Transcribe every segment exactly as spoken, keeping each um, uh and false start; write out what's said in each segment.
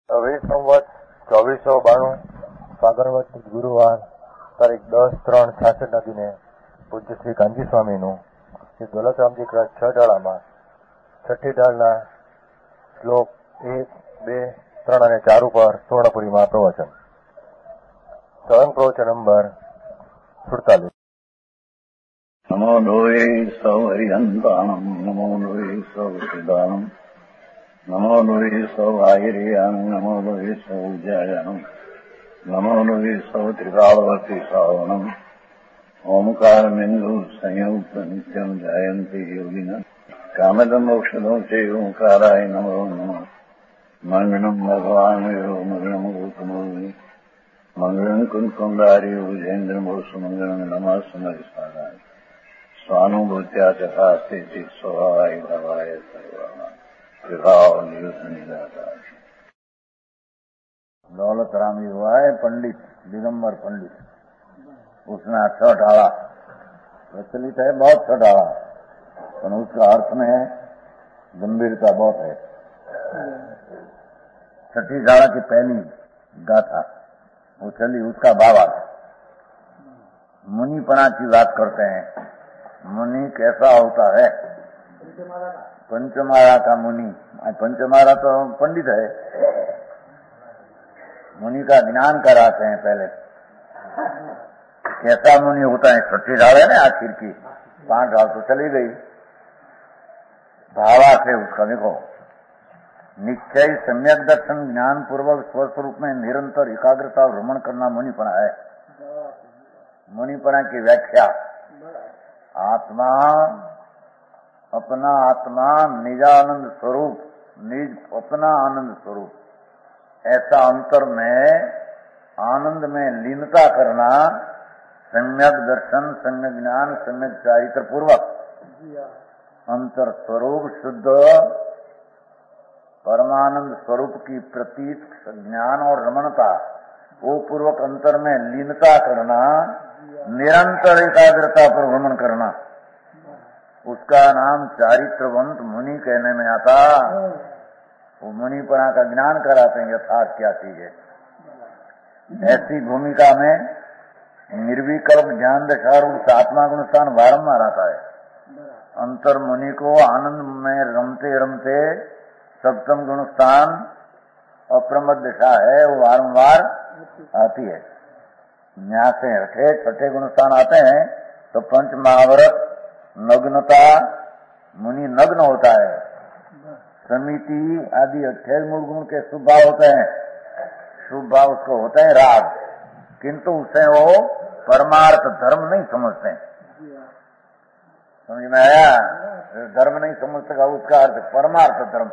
હવે સંવત ચોવીસો બાણું ફાગણવત ગુરુવાર તારીખ દસ ત્રણ છાસઠના દિને પૂજ્ય શ્રી કાંજી સ્વામીનું શ્રી દોલતરામજી ક્રાસ છ ડાળામાં છઠ્ઠી ડાળના શ્લોક એક બે ત્રણ અને ચાર ઉપર સુવર્ણપુરીમાં પ્રવચન. સળંગ પ્રવચન નંબર સુડતાલીસ. નમો લોહે સૌ હરિહંતાણમ નમો લોહે સૌ સિદ્ધાણમ નમો લોહે સૌ આહિર્યાણમ નમો લોહે સૌ જયાણમ નમો લોહે સૌ ત્રિકાળવતી શ્રાવણમ ઓમકાર બિંદુ સંયુક્ત નિત્યમ જયંતિ યોગિન કામદમ મોક્ષદો છે ઓંકારાય નમો નમઃ. મંગળમ ભગવાન મંગળમ ગૌતમોની મંગળમ કુંકુંડારી ભુજેન્દ્રમો સુમંગળમ નમઃ સમરિસારાય स्वानुभूत्या तथा स्थिति स्वभावाय भावाय सर्वना विभाव नियुक्त निराता. दौलत राम जी हुआ है पंडित, दिगंबर पंडित. उसने अच्छा ढाला प्रचलित है, बहुत सा ढाला, पर उसका अर्थ में गंभीरता बहुत है. छठी ढाला की पहली गाथा वो चली, उसका बाबा मुनिपना की बात करते हैं. मुनि कैसा होता है? पंचमारा का मुनि. पंचमारा तो पंडित है. मुनि का ज्ञान कराते हैं पहले. कैसा मुनि होता है? छठी ढाल है ना आखिर की, पांच ढाल तो चली गई. भावा थे उसका, देखो, निश्चय सम्यक दर्शन ज्ञान पूर्वक स्वस्वरूप में निरंतर एकाग्रता और रमण करना मुनिपना है. मुनिपना की व्याख्या, आत्मा अपना आत्मा निजानंद स्वरूप, निज अपना आनंद स्वरूप, ऐसा अंतर में आनंद में लीनता करना, सम्यक दर्शन, सम्यक ज्ञान, सम्यक चारित्र पूर्वक अंतर स्वरूप शुद्ध परमानंद स्वरूप की प्रतीत ज्ञान और रमणता, वो पूर्वक अंतर में लीनता करना, निरंतर एकाग्रता पर भ्रमण करना, उसका नाम चारित्रवंत मुनि कहने में आता. वो मुनिपना का ज्ञान कराते हैं यथार्थ क्या चीज है. ऐसी भूमिका में निर्विकल्प ज्ञान दशारूढ़ आत्मा गुण स्थान बारम्बार आता है. अंतर मुनि को आनंद में रमते रमते सप्तम गुण स्थान अप्रमद दशा है, वो बारम्बार आती है. यहाँ से हटे छठे गुण स्थान आते हैं तो पंच महाव्रत नग्नता, मुनि नग्न होता है. समिति आदि अट्ठाईस मूल गुण के शुभ भाव होते हैं. शुभ भाव उसको होते हैं राग, किंतु उसे वो परमार्थ धर्म नहीं समझते. समझ में आया? धर्म नहीं समझ सका उसका अर्थ परमार्थ धर्म,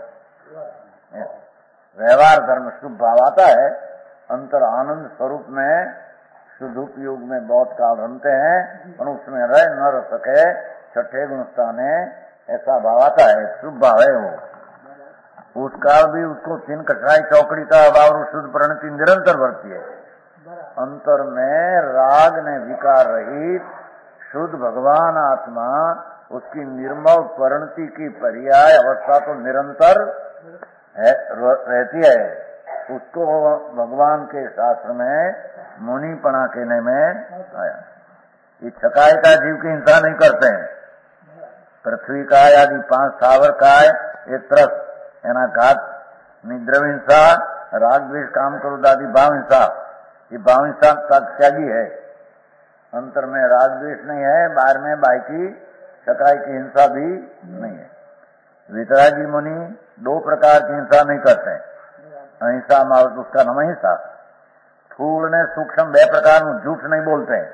व्यवहार धर्म. शुभ भाव आता है, अंतर आनंद स्वरूप में शुद्ध उपयोग में बहुत काल रमते हैं, और उसमें रह न रह सके. छठे गुणस्थान है, ऐसा भाव आता है, शुभ भाव है वो. उस काल भी उसको तीन कठराई चौकड़ी का भाव और शुद्ध परिणति निरंतर बढ़ती है. अंतर में राग ने विकार रहित शुद्ध भगवान आत्मा, उसकी निर्मल परिणति की पर्याय अवस्था तो निरंतर है, रहती है. उसको भगवान के शास्त्र में मुनिपना कहने में आया. ये छकाय का जीव की हिंसा नहीं करते हैं. पृथ्वी काय आदि पांच स्थावर काय, एक तरफ एना घात निद्रव हिंसा, राग द्वेष काम क्रोध आदि भाव हिंसा, ये भाव हिंसा का त्यागी है. अंतर में राग द्वेष नहीं है, बाहर में बाकी छकाई की हिंसा भी नहीं है. वितरागी मुनि दो प्रकार की हिंसा नहीं करते हैं. अहिंसा मावत उसका नाम अहिंसा. स्थूल ने सूक्ष्म बे प्रकार झूठ नहीं बोलते हैं,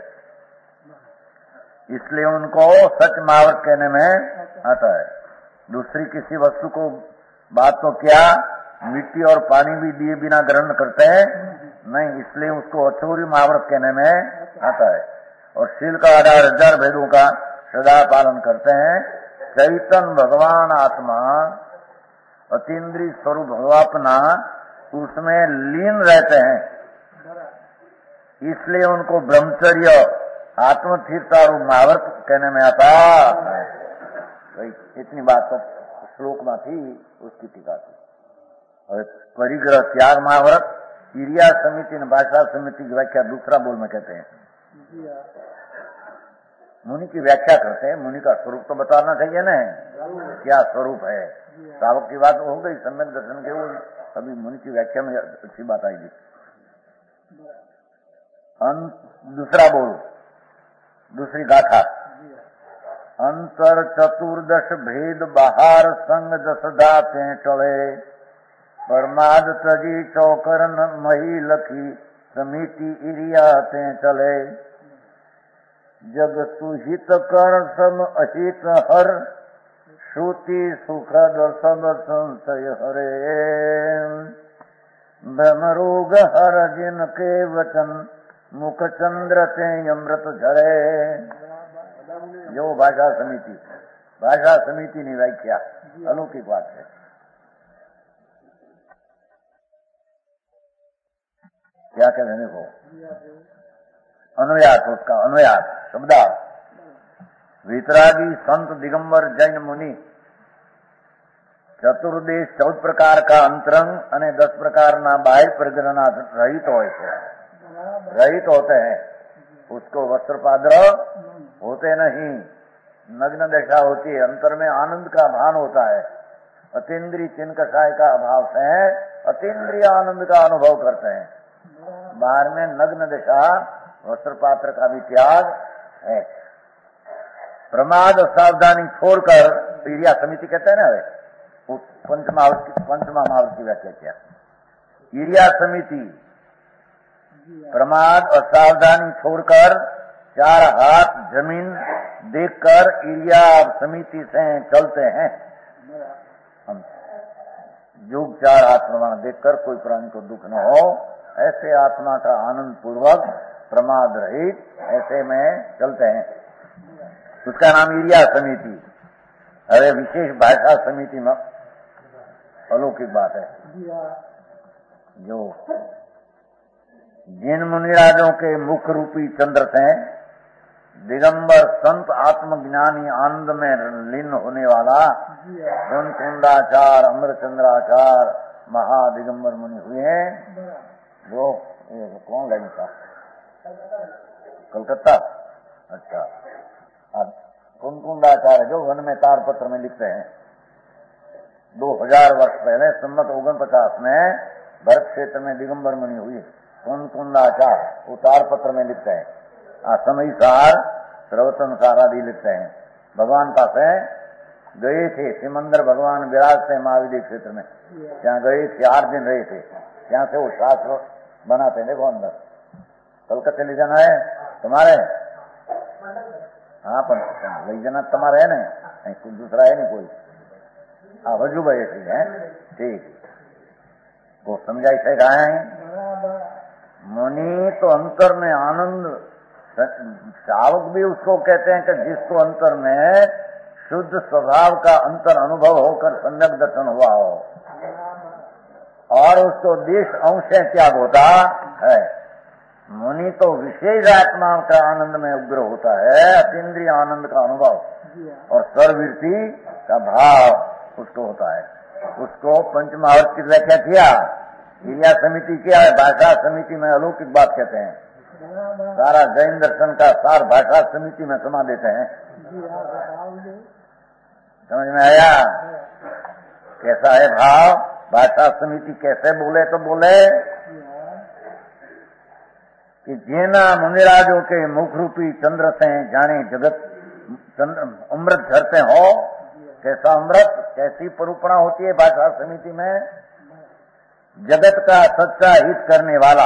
इसलिए उनको सच मावत कहने में आता है. दूसरी किसी वस्तु को बात तो क्या मिट्टी और पानी भी दिए बिना ग्रहण करते हैं नहीं, इसलिए उसको अछूरी मावत कहने में आता है. और शील का आधार हजार भेदों का सदा पालन करते हैं. चैतन्य भगवान आत्मा अतीन्द्रिय स्वरूप भगवापना उसमें लीन रहते हैं, इसलिए उनको ब्रह्मचर्य आत्मस्थिरता और महाव्रत कहने में आता है. इतनी बात तो श्लोक में थी, उसकी टीका थी. હવે परिग्रह त्याग महाव्रत क्रिया समिति ने भाषा समिति की व्याख्या दूसरा बोल में कहते हैं। मुनि की व्याख्या करते हैं, मुनि का स्वरूप तो बताना चाहिए ना, क्या स्वरूप है। श्रावक की बात हो गई, सम्यक दर्शन के वो अभी मुनि की व्याख्या में अच्छी बात आएगी। दूसरा बोल, दूसरी गाथा, अंतर चतुर्दश भेद बाहर संग दस दाते टळे, परमाद तजी चौकरन मही लखी समिति इरियाते चले, जग सुहित कर सम अहित हर, श्रुति सुखद सब संशय हरे, ब्रह्मरोग हर जिन के वचन, मुख चंद्र ते अमृत झरे। जो भाषा समिति, भाषा समिति ની व्याख्या अलौकिक बात है। क्या कहते हैं देखो, अन्वयार्थ, उसका अन्वयार्थ शब्दार्थ, वितरागी संत दिगंबर जैन मुनि चतुर्देश चौदह प्रकार का अंतरंग અને दस प्रकार ना बाह्य प्रग्रहना रहित હોય છે, रहित होते हैं। उसको वस्त्र पाद्र होते नहीं, नग्न दशा होती है, अंतर में आनंद का भान होता है, अतीन्द्रिय चिन्ह कषाय का अभाव से अतीन्द्रिय आनंद का अनुभव करते हैं। बाहर में नग्न दशा, वस्त्र पात्र का भी त्याग है। प्रमाद सावधानी छोड़कर, क्रिया समिति कहते हैं ना, वे पंचमावृत्ति पंचमा महावृत्ति की व्याख्या किया। क्रिया समिति प्रमाद और सावधानी छोड़कर चार हाथ जमीन देखकर क्रिया समिति से चलते हैं। हम योग चार हाथ प्रमाण देखकर कोई प्राणी को दुख न हो, ऐसे आत्मा का आनंद पूर्वक प्रमाद रहित ऐसे में चलते हैं, उसका नाम क्रिया समिति। अरे विशेष भाषा समिति में अलौकिक बात है। जो जिन मुनिराजों के मुख रूपी चंद्र से दिगंबर संत आत्मज्ञानी आनंद में लीन होने वाला कुंडाचार अमरचंद्राचार महादिगंबर मुनि हुए हैं। जो कौन लाइन था, कलकत्ता, अच्छा, कुंडाचार्य जो वन में तारपत्र में लिखते हैं, दो हजार वर्ष पहले सम्मत ओगन पचास में भरत क्षेत्र में दिगंबर मुनि हुई। कुंडाचार्य वो तारपत्र में लिखते हैं, असमय सार सर्वतन सार आदि लिखते हैं। भगवान पास है गए थे, सिमंदर भगवान विराजते महाविद्य क्षेत्र में, जहाँ गए थे, आठ दिन रहे थे, यहाँ से वो शास्त्र बनाते हैं। देखो अंदर कलकत्ते ले जाना है तुम्हारे, हाँ पर ले जाना तुम्हारे है ना, कुछ दूसरा है नहीं कोई। हाँ वजू भाई है, ठीक, वो समझाई से कहा है। मुनि तो अंतर में आनंद, श्रावक भी उसको कहते हैं कि जिसको अंतर में शुद्ध स्वभाव का अंतर अनुभव होकर सम्यक दर्शन हुआ हो और उसको देश अंश त्याग होता है। मुनि तो विशेष आत्मा का आनंद में उग्र होता है, अतीन्द्रिय आनंद का अनुभव और सर्ववृत्ति का भाव उसको होता है। उसको पंचमहावृत्ति की व्याख्या किया, क्रिया समिति किया है, भाषा समिति में अलौकिक बात कहते हैं। सारा जैन दर्शन का सार भाषा समिति में समा देते हैं। समझ में आया कैसा है भाव? भाषा समिति कैसे बोले तो बोले कि जेना मुनिराजों के मुख रूपी चंद्र से जाने जगत चंद्र अमृत झरते हो। कैसा अमृत, कैसी परूपणा होती है भाषा समिति में? जगत का सच्चा हित करने वाला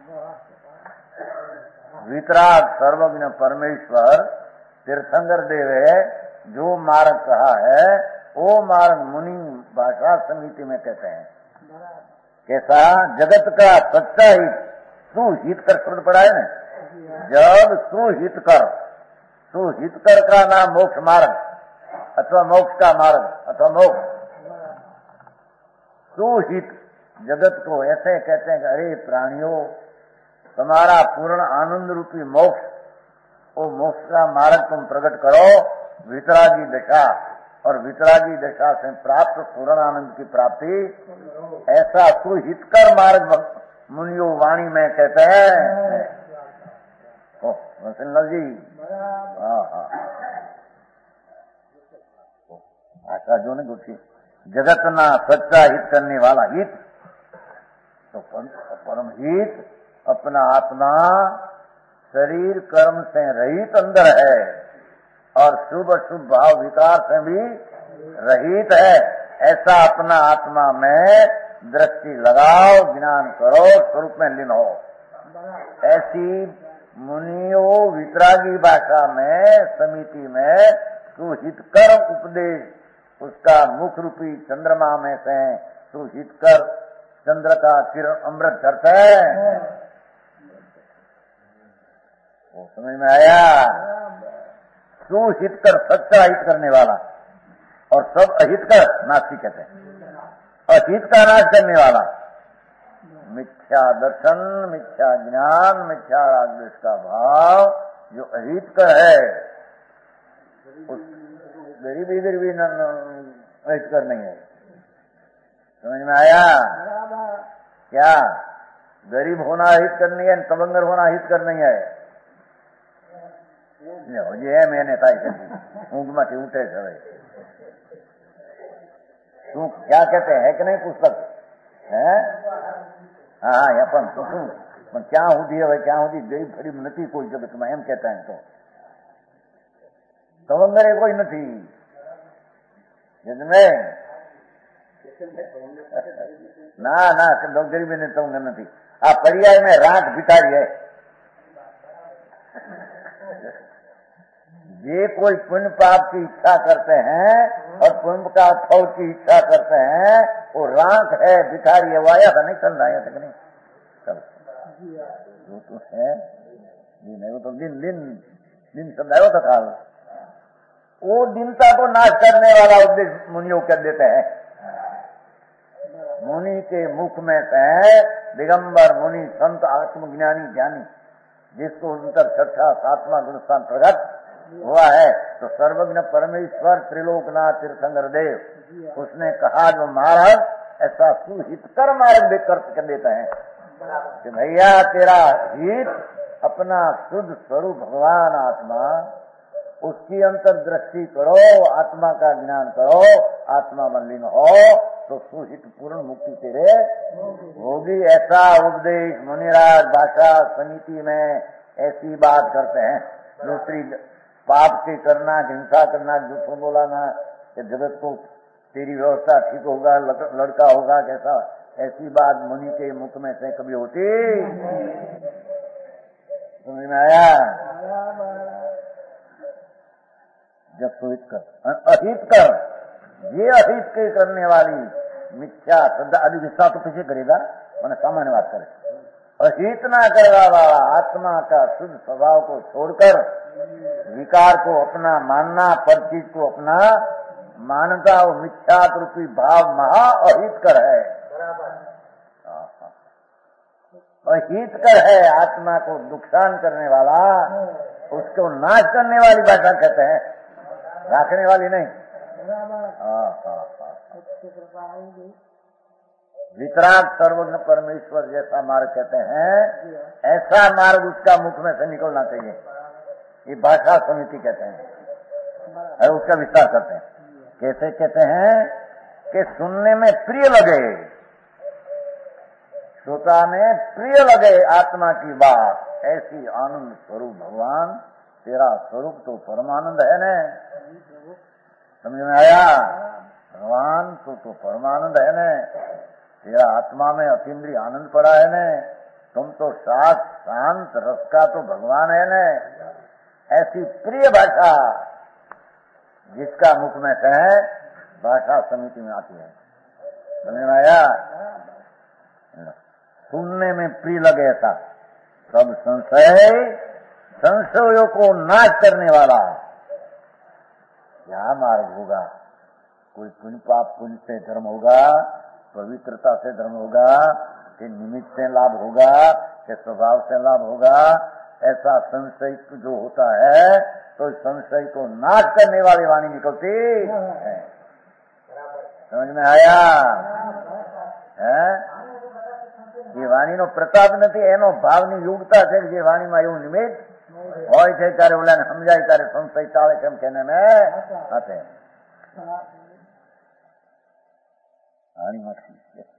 वितराग सर्वज्ञ परमेश्वर तीर्थंकर देवे जो मार्ग कहा है वो मार्ग मुनि भाषा समिति में कहते हैं। कैसा? जगत का सच्चा हित, सुहित कर शब्द पड़ा है ना, जब सुहित कर, सुहित कर का नाम मोक्ष मार्ग अथवा मोक्ष का मार्ग अथवा मोक्ष। सुहित जगत को ऐसे कहते हैं कि अरे प्राणियों, तुम्हारा पूर्ण आनंद रूपी मोक्ष, वो मोक्ष का मार्ग तुम प्रकट करो। वितरागी दशा और वितरागी दशा से प्राप्त पूर्ण आनंद की प्राप्ति, ऐसा सुहितकर मार्ग मुनियो वाणी में कहते हैं। ओ वसंत जी, हाँ हाँ, आशा जो ने गुठी जगत ना सच्चा हित करने वाला हित, तो परम हित अपना आत्मा शरीर कर्म से रहित अंदर है और शुभ अशुभ भाव विकार से भी रहित है। ऐसा अपना आत्मा में दृष्टि लगाओ, ज्ञान करो, स्वरूप में लीन हो। ऐसी मुनियों वितरागी भाषा में समिति में सुहितकर उपदेश, उसका मुख रूपी चंद्रमा में से सुहितकर चंद्र का किरण अमृत झरता है। वो समझ में आया? सुहित कर, सच्चा हित करने वाला, और सब अहित कर नास्ती कहते हैं। अहित का नाश करने वाला मिथ्या दर्शन, मिथ्या ज्ञान, मिथ्या रागद्वेष का भाव जो अहित कर है, उस गरीब इधर भी अहित कर नहीं है। समझ में आया? क्या गरीब होना हित करनी है, तबंगर होना हित कर नहीं है। ये मैंने ताई कर ऊँग में उठे सवे तू क्या कहते हैं कि नहीं पुस्तक है? हाँ हाँ, अपन तो क्या होती है भाई, क्या होती गरीब गरीब नहीं कोई जगत में, एम कहता है तो तबंगर कोई नहीं जिसमें ना ना गरीबी ने तबंगर नहीं। आ पर्याय में रात भिखारी है। ये कोई पुण्य पाप की इच्छा करते हैं और पुण्य का फल की इच्छा करते हैं, वो राख है, भिखारी है। वाया था नहीं चल रहा है तक नहीं चल वो तो है दिन है, वो तो दिन दिन दिन समझाया था काल। वो दिनता को नाश करने वाला उपदेश मुनियों कर देते हैं। मुनि के मुख में से दिगंबर मुनि संत आत्मज्ञानी ज्ञानी, जिसको अंतर छठा सातवां गुणस्थान प्रकट हुआ है, तो सर्वज्ञ परमेश्वर त्रिलोकनाथ तीर्थंकर देव, उसने कहा जो महाराज ऐसा सुहितकर मार्ग देकर कर देता है कि भैया तेरा हित अपना शुद्ध स्वरूप भगवान आत्मा, उसकी अंतर्दृष्टि करो, आत्मा का ज्ञान करो, आत्मा में लीन हो तो सुहित पूर्ण मुक्ति तेरे होगी। ऐसा उपदेश मुनिराज भाषा समिति में ऐसी बात करते हैं। दूसरी पाप के करना, हिंसा करना, झूठ बोलाना, कि जगत को तेरी व्यवस्था ठीक होगा, लड़का होगा कैसा, ऐसी बात मुनि के मुख में से कभी होती? समझ में आया? जब सुहित कर अहित कर, ये अहित के करने वाली मिथ्या श्रद्धा आदि विश्वास तो पीछे करेगा, मैंने सामान्य बात करे। अहित ना करने वाला आत्मा का शुद्ध स्वभाव को छोड़कर विकार को अपना मानना, पर चीज को अपना मानता, वो मिथ्या रूपी भाव महा अहित कर है। अहित कर है, आत्मा को नुकसान करने वाला, उसको नाश करने वाली भाषा कहते हैं, राखने वाली नहीं। वितराग सर्वज्ञ परमेश्वर जैसा मार्ग कहते हैं, ऐसा मार्ग उसका मुख में से निकलना चाहिए। ये भाषा समिति कहते हैं और उसका विस्तार करते हैं। कैसे कहते हैं कि सुनने में प्रिय लगे, श्रोता में प्रिय लगे आत्मा की बात, ऐसी आनंद स्वरूप भगवान तेरा स्वरूप तो परमानंद है न। समझ में आया? भगवान तो तो परमानंद है न, तेरा आत्मा में अतीन्द्रिय आनंद पड़ा है न, तुम तो सात शांत रस का तो भगवान है न। ऐसी प्रिय भाषा जिसका मुख में कहे, भाषा समिति में आती है। समझ में आया? सुनने में प्रिय लगे ऐसा, सब संशय संशयों को नाश करने वाला क्या मार्ग होगा? कोई पुण्य पाप पुण्य से धर्म होगा, पवित्रता से धर्म होगा, कि निमित्त से लाभ होगा, कि स्वभाव से लाभ होगा, ऐसा संशय जो होता है तो संशय को नाश करने वाली वाणी निकलती है। समझ में आया है? ये वाणी नो प्रताप नहीं, एनो भावनी योग्यता है कि वाणी में એવું નિમિત્ત હોય છે ત્યારે ઓલાને સમજાય ત્યારે સંશય ટાળે કેમ કેને ને આતે વાણીમાં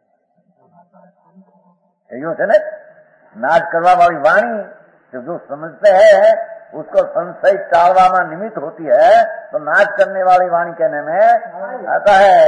એવું છે ને नाश करवा वाली वाणी जो जो समझते हैं उसको संशय टालवा में निमित्त होती है तो नाश करने वाली वाणी कहने में आता है।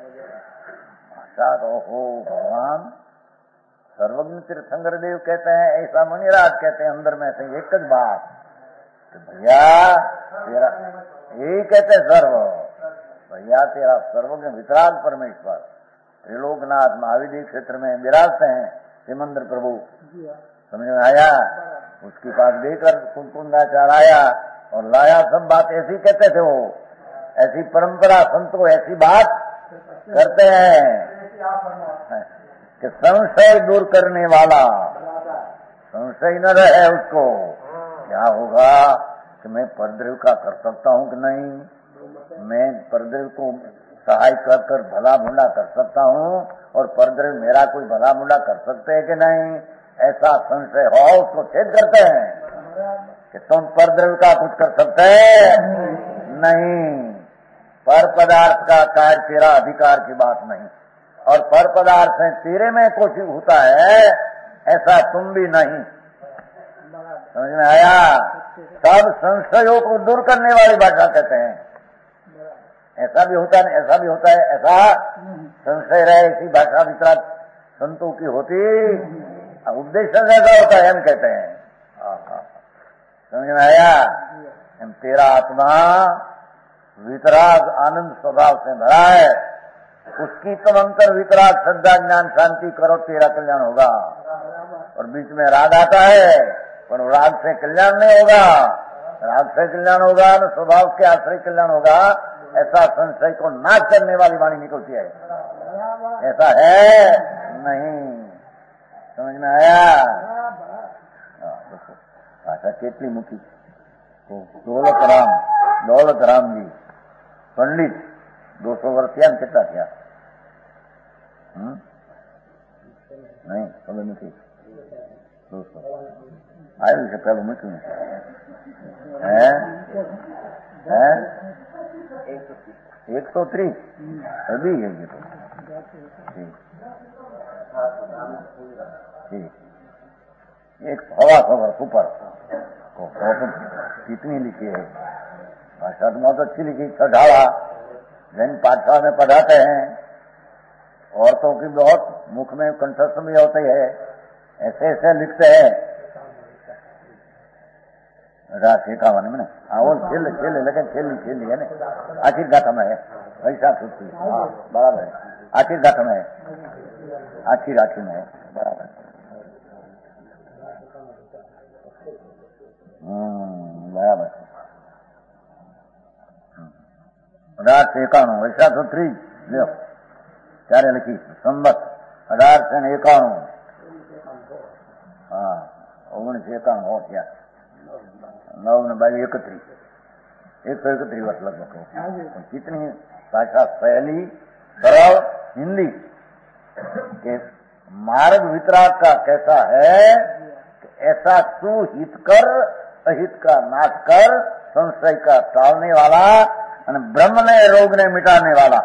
साथ ओहो भगवान सर्वज्ञ तीर्थंकर देव कहते हैं, ऐसा मुनिराज कहते हैं अंदर में से एक ज बात तो भैया तेरा यही कहते हैं सर्व भैया तेरा सर्वज्ञ वितराग परमेश्वर त्रिलोकनाथ महाविधि क्षेत्र में विराजते हैं सिमंदर प्रभु। समझ में आया? उसकी बात देकर कुंकुंदाचार आया और लाया सब बात ऐसी कहते थे, वो ऐसी परंपरा संतो ऐसी बात करते हैं कि संशय दूर करने वाला संशय न रहे उसको क्या होगा कि मैं परद्रव्य का कर सकता हूँ कि नहीं, मैं परद्रव्य को सहाय कर कर भला मुंडा कर सकता हूँ और परद्रव्य मेरा कोई भला मुंडा कर सकते हैं कि नहीं, ऐसा संशय हो उसको छेद करते हैं कि तुम परद्रव्य का कुछ कर सकते नहीं। पर पदार्थ का कार्य तेरा अधिकार की बात नहीं और पर पदार्थ से तेरे में कुछ होता है ऐसा तुम भी नहीं। समझ में आया? सब संशयों को दूर करने वाली भाषा कहते हैं। ऐसा भी होता है, ऐसा भी होता है, ऐसा संशय रहे ऐसी भाषा वितराग संतों की होती, उद्देश्य ऐसा होता है हम कहते हैं। समझ में आया? हम तेरा आत्मा वितराग आनंद स्वभाव से भरा है, उसकी तुम अंतर वितराग श्रद्धा ज्ञान शांति करो तेरा कल्याण होगा। और बीच में राग आता है पर राग से कल्याण नहीं होगा, राग से कल्याण होगा न स्वभाव के आश्रय कल्याण होगा। ऐसा संशय को नाश करने वाली वाणी निकलती है, ऐसा है नहीं। समझ में आया? भाषा કેટલી મૂકી તો દौलत राम दौलत राम जी पंडित दो सौ वर्ष થયા ને કેટલા થયા? नहीं ખબર નથી, दो सौ આવ્યું છે પેલું મૂક્યું હે હે एक सौ तीस अभी है ये तो ठीक ठीक एक सवा सौ वर्ष ऊपर कितनी लिखी है भाषा तो बहुत अच्छी लिखी। छठाड़ा जैन पाठशाला में पढ़ाते हैं, औरतों की बहुत मुख में कंठस्थ भी होती है, ऐसे ऐसे लिखते हैं राशि का मन में वो छेल छेल लेकिन छेली छेली है ना आखिर गाठा में है ऐसा सोचती हाँ बराबर है, आखिर गाठा में है, आखिर आखिर में है बराबर। हम्म बराबर अठार से एकाणु ऐसा तो थ्री लो ત્યારે લખી સંબત અઢાર से એકાણું हाँ ઓગણીસ એકાણું हो क्या नौ ने बाई इकतीस एक सौ इकतीस वर्ष लगभग हो। कितनी भाषा सहेली सरल हिंदी के मार्ग वितराग का कैसा है कि ऐसा सुहित कर अहित का नाश कर संशय का टालने वाला और ब्रह्म ने रोग ने मिटाने वाला।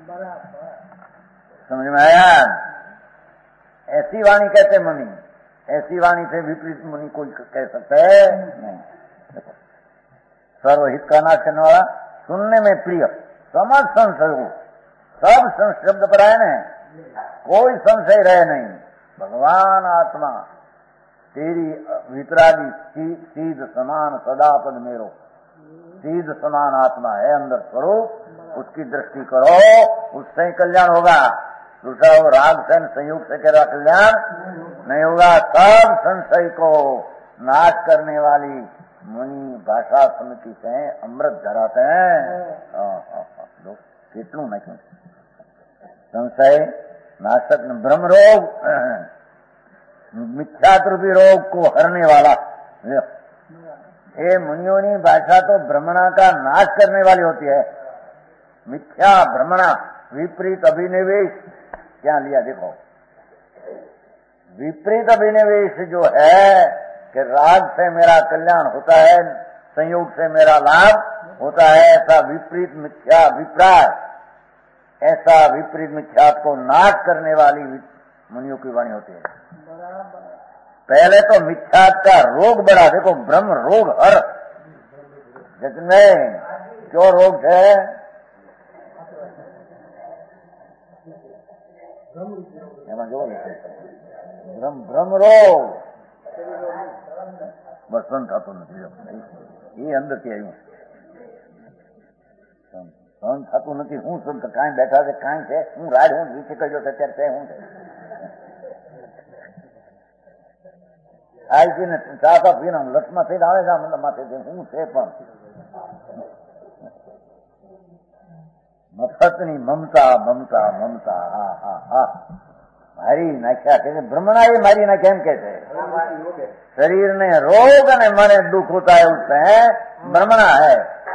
समझ में आया? ऐसी वाणी कहते मुनि, ऐसी वाणी से विपरीत मुनि कोई कह सकता है नहीं। सर्वहित का नाश करने वाला सुनने में प्रिय समस्त संशय हो, सब शब्द पर आए न कोई संशय रहे नहीं। भगवान आत्मा तेरी वितरागी सीध समान सदापद मेरो सीध समान आत्मा है अंदर स्वरूप, उसकी दृष्टि करो उससे कल्याण होगा। दूसरा वो राग से संयोग से कह रहा कल्याण नहीं होगा। सब संशय को नाश करने वाली मुनि भाषा समिति से अमृत धराते हैं। कितनू नहीं संशय नाशक ब्रह्म रोग मिथ्यात्रूपी रोग को हरने वाला ये मुनियों की भाषा तो भ्रमणा का नाश करने वाली होती है। मिथ्या भ्रमणा, विपरीत अभिनिवेश क्या लिया देखो। विपरीत अभिनिवेश जो है कि राग से मेरा कल्याण होता है, संयोग से मेरा लाभ होता है, ऐसा विपरीत मिथ्या अभिप्राय, ऐसा विपरीत मिथ्या को नाश करने वाली मुनियों की वाणी होती है। पहले तो मिथ्या का रोग बढ़ा, देखो ब्रह्म रोग हर जितने क्यों रोग है, ब्रह्म ब्रह्म रोग बसंत था तो नहीं, ये अंदर થી આવ્યું સહન થતું નથી। હું શું કાંઈ બેઠા છે, કાંઈ છે, હું રાડ હું વિશે કહ્યો તો અત્યારે છે હું છે આઈ છે ને ચા પા પીને લસમાં થઈને આવે છે મને માથે હું છે પણ મફતની મમતા મમતા મમતા હા હા હા મારી નાખ્યા કે ભ્રમણા એ મારી નાખ્યા એમ કે છે। शरीर ने रोग ने मने दुख होता है उससे भ्रमणा है।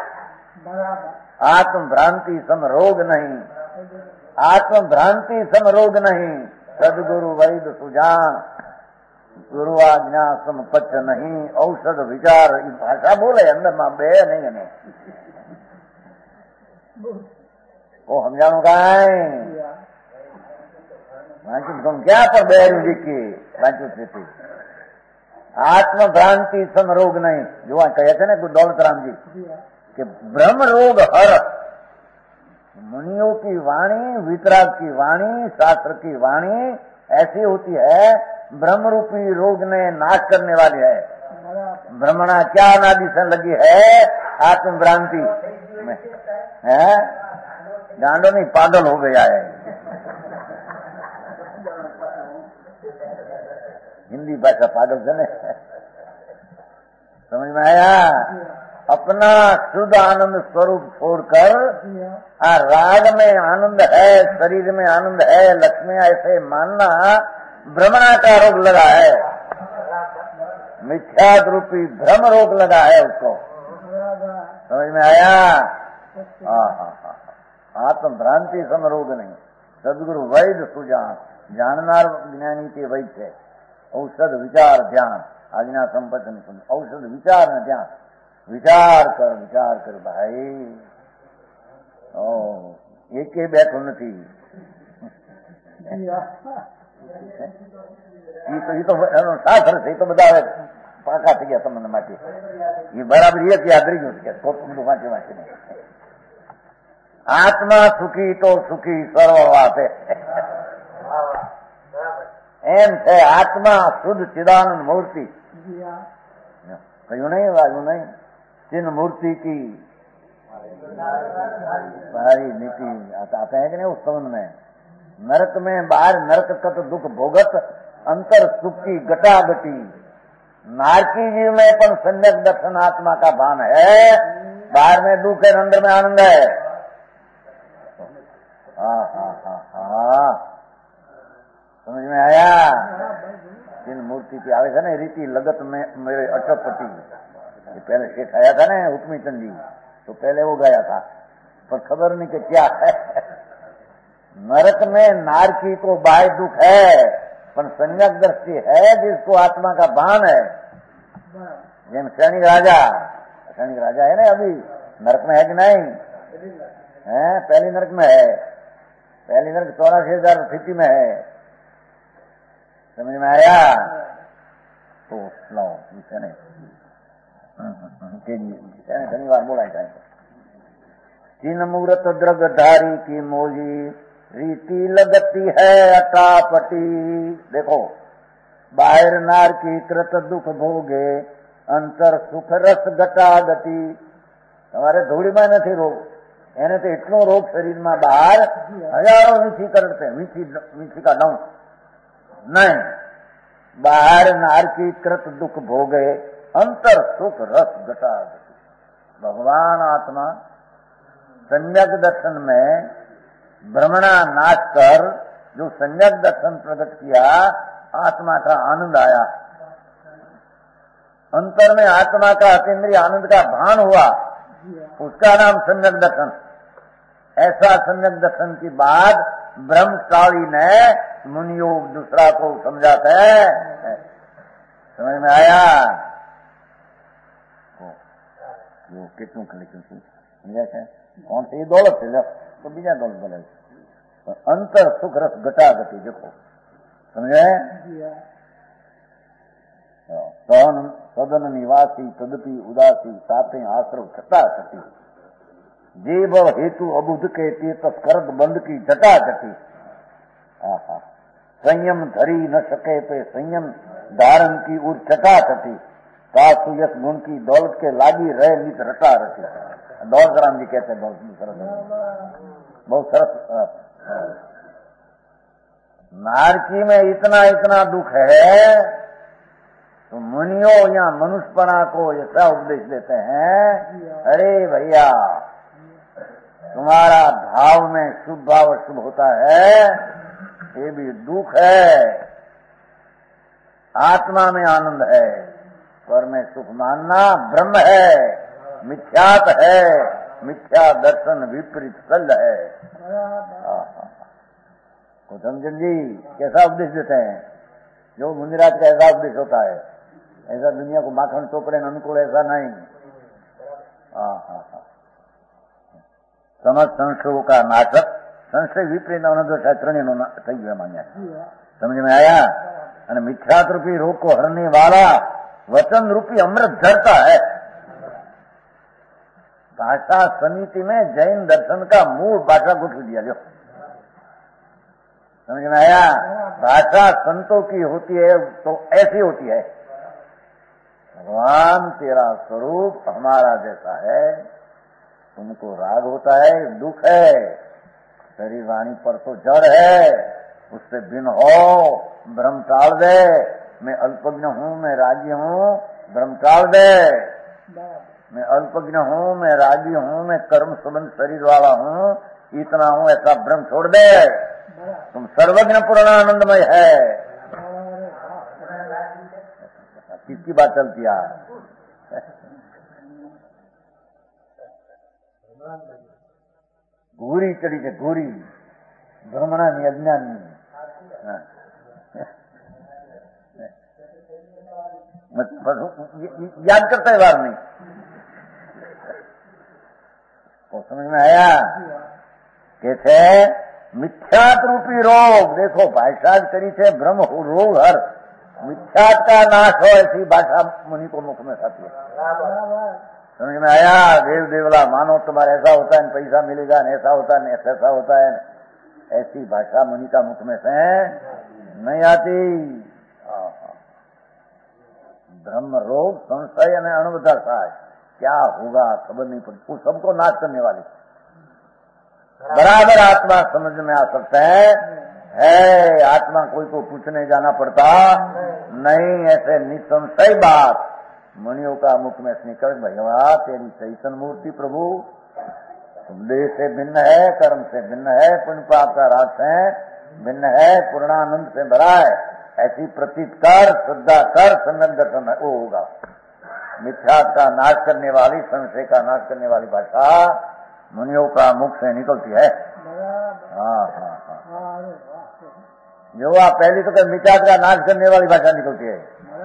आत्म भ्रांति सम रोग नहीं, आत्म भ्रांति सम रोग नहीं, सदगुरु वैद सुजान, गुरु आज्ञा सम पच नहीं, औषध विचार भाषा बोले अंदर में बे नहीं है वो हम जानू का तुम क्या पर बैरू जी की वांचू थी आत्म भ्रांति सम रोग नहीं। जो कहे थे ना गुरु दौलत राम जी कि ब्रह्म रोग हर। मुनियों की वाणी, वितराग की वाणी, शास्त्र की वाणी ऐसी होती है, ब्रह्म रूपी रोग ने नाश करने वाली है। भ्रमणा क्या नादि से लगी है, आत्म भ्रांति में है, गांडो नहीं पागल हो गया है। हिंदी भाषा पागल से ने समझ में आया। अपना शुद्ध आनंद स्वरूप छोड़कर आ राग में आनंद है, शरीर में आनंद है, लक्ष्मी ऐसे मानना भ्रमणा का रोग लगा है, मिथ्या रूपी भ्रम रोग लगा है उसको। समझ में आया। हाँ हाँ हाँ आत्म भ्रांति सम रोग नहीं, सदगुरु वैद सुजान, जाननार ज्ञानी के वैद है। औषध विचार ध्यान, आज्ञा संपत्ति नहीं सुन, औषध विचार न ध्यान, विचार कर विचार कर भाई। ओ एक बैठो नहीं तो शास्त्र से तो बता पाका थी गया संबंध माटे ये बराबर एक याद रही गयो वांचे वांचे नहीं। आत्मा सुखी तो सुखी सर्ववात है एम है। आत्मा शुद्ध चिदानंद मूर्ति कहीं नहीं वायु नहीं, चिन्ह मूर्ति की भारी नीति आते हैं कि नहीं उस संबंध में। नरक में बाहर नरक कत दुख भोगत, अंतर सुख की गटागटी, नारकी जीव में पण सम्यक दर्शन आत्मा का भान है, बाहर में दुख है अंदर में आनंद है। हाँ हाँ हाँ हाँ समझ में आया। जिन मूर्ति की आवे था ना रीति लगत में मेरे अटपटी, ये पहले सिखाया था ना हुक्मी चंद जी, तो पहले वो गया था पर खबर नहीं कि क्या है। नरक में नारकी को बाह्य दुख है पर सम्यक दृष्टि है जिसको आत्मा का भान है। जैन सैनिक राजा, सैनिक राजा है ना अभी नरक में है कि नहीं है? पहली नरक में है, पहली नरक चौरासी हजार स्थिति में है। समझ में आया। तो लो नहीं शनिवार बोला है तीन मुहूर्त द्रग धारी की मोजी, रीति लगती है अटापटी। देखो बाहर नार की कृत दुख भोगे, अंतर सुख रस गटागटी। हमारे धूड़ी में नहीं रोग, એને તો એટલો રોગ શરીરમાં બહાર હજારો વીછી કરते વીછી વીછી का डाउन नहीं, बाहर नार की कृत दुख भोगे, अंतर सुख रस गटा। भगवान आत्मा सम्यक दर्शन में भ्रमणा नाश कर जो सम्यक दर्शन प्रकट किया, आत्मा का आनंद आया। अंतर में आत्मा का अतीन्द्रिय आनंद का भान हुआ, उसका नाम सम्यक दर्शन। ऐसा सम्यक दर्शन की बात ब्रह्मचारी ने मुनियोग दूसरा को समझाता है। समझ में आया? वो कितनों खड़े समझा है कौन सी दौलत है तो बीजा दौलत बोले अंतर सुख रस घटा गति देखो समझे। सदन निवासी तदपि उदासी साते आश्रव छटा छठी जीव हेतु अबुध के तीर्थ करत बंद की जटा जटी। आहा संयम धरी न सके पे संयम धारण की उर छटा छठी कासु यश गुण की दौलत के लागी रहे नित रटा रटी। दौलत राम जी कहते हैं बहुत सरस बहुत सरस। नारकी में इतना इतना दुख है तो मुनियों या मनुष्यपना को ऐसा उपदेश देते हैं, अरे भैया तुम्हारा भाव में शुभ भाव शुभ होता है, ये भी दुख है। आत्मा में आनंद है, पर में सुख मानना ब्रह्म है, मिथ्यात है, मिथ्या दर्शन विपरीत सल है। तो समझन जी कैसा उपदेश देते हैं? जो मुनिराज का ऐसा उपदेश होता है, ऐसा दुनिया को माखन चोपड़े अनुकूल ऐसा नहीं। हाँ हाँ हाँ समझ संशयों का नाटक संशय विपरीत त्रण થઈ ગયો માન્યા समझ में आया? અને मिथ्यात रूपी रोग को हरने वाला वचन रूपी अमृत झरता है। भाषा समिति में जैन दर्शन का मूल भाषा गुट दिया जो समझ में आया? भाषा संतों की होती है तो ऐसी होती है, भगवान तेरा स्वरूप हमारा जैसा है, तुमको राग होता है, दुख है, तेरी वाणी पर तो जड़ है, उससे भिन्न हो, भ्रम टाल दे। मैं अल्पज्ञ हूँ, मैं राजी हूँ, भ्रम टाल दे। मैं अल्पज्ञ हूँ, मैं राजी हूँ, मैं कर्म संबंध शरीर वाला हूँ, इतना हूँ, ऐसा भ्रम छोड़ दे। तुम सर्वज्ञ पूर्णानंदमय है। किसकी बात चलती है? घूरी चढ़ी છે घूरी ભ્રમણાની અજ્ઞાનની। याद करता है बार नहीं तो समझ में आया? कैसे मिथ्यात रूपी रोग देखो भाषा करी थे ब्रह्म रोग हर मिथ्यात का नाश हो, ऐसी भाषा मुनि को मुख में खाती है। समझ में आया? देव देवला मानो तुम्हारा ऐसा होता है, पैसा मिलेगा, ऐसा होता है, ऐसा होता है, ऐसी भाषा मुनि का मुख में से नहीं आती। ब्रह्म रोग संशय અને अणुदशा क्या होगा खबर नहीं पड़ती, वो सबको नाश करने वाली बराबर आत्मा समझ में आ सकता है, है आत्मा कोई को पूछने जाना पड़ता नहीं। ऐसे निसंशय बात मुनियों का मुख में से निकल, भगवान तेरी चैतन्य मूर्ति प्रभु देह से भिन्न है, कर्म से भिन्न है, पुण्य पाप का राज से भिन्न है, पूर्णानंद से भरा है, ऐसी प्रतीत कर, श्रद्धा कर, सम्यक दर्शन वो होगा। मिथ्यात का नाश करने वाली, संशय का नाश करने वाली भाषा मुनियों का मुख से निकलती है। हाँ हाँ हाँ जो आप पहली तो मिथ्यात का नाश करने वाली भाषा निकलती है।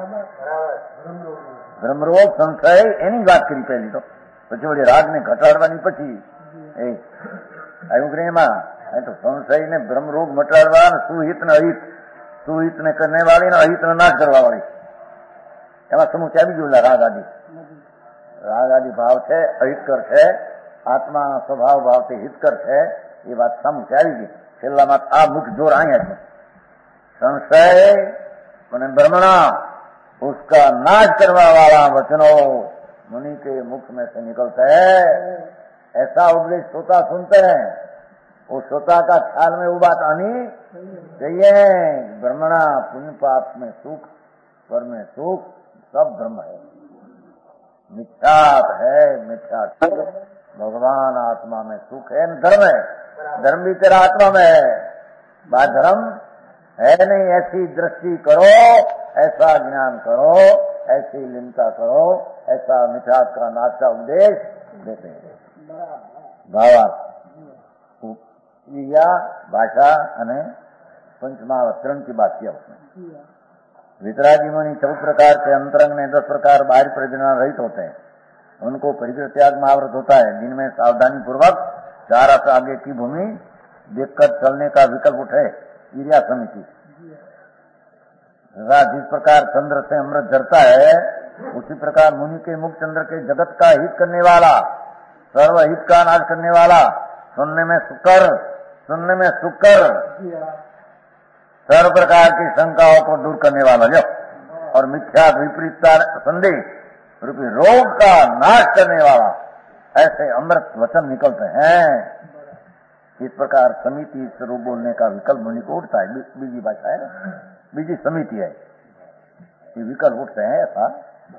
ब्रह्मरोग संशय એની વાત કરી પહેલી તો, પછી વળી રાગને ઘટાડવાની પછી એ આવ્યું કે એમાં તો સંશય ને બ્રહ્મરોગ મટાડવા, સુહિત ને અહિત, સુહિત ને કરને વાળી ને અહિત ને નાશ કરવા વાળી, એમાં સમૂહ ચાવી ગયું રાગ આદિ। રાગ આદિ ભાવ છે, અહિતકર છે, આત્માના સ્વભાવ ભાવથી હિતકર છે, એ વાત સમૂહ ચાવી ગઈ। છેલ્લામાં આ મુખ જોર અહીંયા છે संशय અને ब्रह्मणा उसका नाश करने वाला वचनों मुनि के मुख में से निकलता है। ऐसा उपदेश श्रोता सुनते हैं, वो श्रोता का ख्याल में वो बात आनी चाहिए। ब्रह्मणा पुण्य पाप में सुख, स्वर में सुख, सब ब्रह्म है, मिथ्यात है, मिथ्यात भगवान आत्मा में सुख है, धर्म है, धर्म भी तेरा आत्मा में है, बात धर्म है नहीं। ऐसी दृष्टि करो, ऐसा ज्ञान करो, ऐसी लीनता करो, ऐसा मिठास का नाश्ता उपदेश देते हैं। भावार्थ क्रिया भाषा અને पंचमावतरण की बात किया उसने। वितरागी मुनि चौदह प्रकार के अंतरंग में दस प्रकार बाहरी प्रयोजना रहित होते हैं, उनको परिग्रह त्याग में आवृत होता है, जिनमें सावधानी पूर्वक चार हाथ आगे की भूमि देखकर चलने का विकल्प उठे। क्रिया समिति जिस प्रकार चंद्र से अमृत झरता है, उसी प्रकार मुनि के मुख चंद्र के जगत का हित करने वाला, सर्व हित का नाश करने वाला, सुनने में सुकर सुनने में सुकर सर्व प्रकार की शंकाओं को दूर करने वाला जो और मिथ्या विपरीतता संदेह रूपी रोग का नाश करने वाला, ऐसे अमृत वचन निकलते हैं। इस प्रकार समिति स्वरूप बोलने का विकल्प मुनि को उठता है। बीजी भाषा है ना, बीजी समिति है, ये विकल्प उठते हैं। ऐसा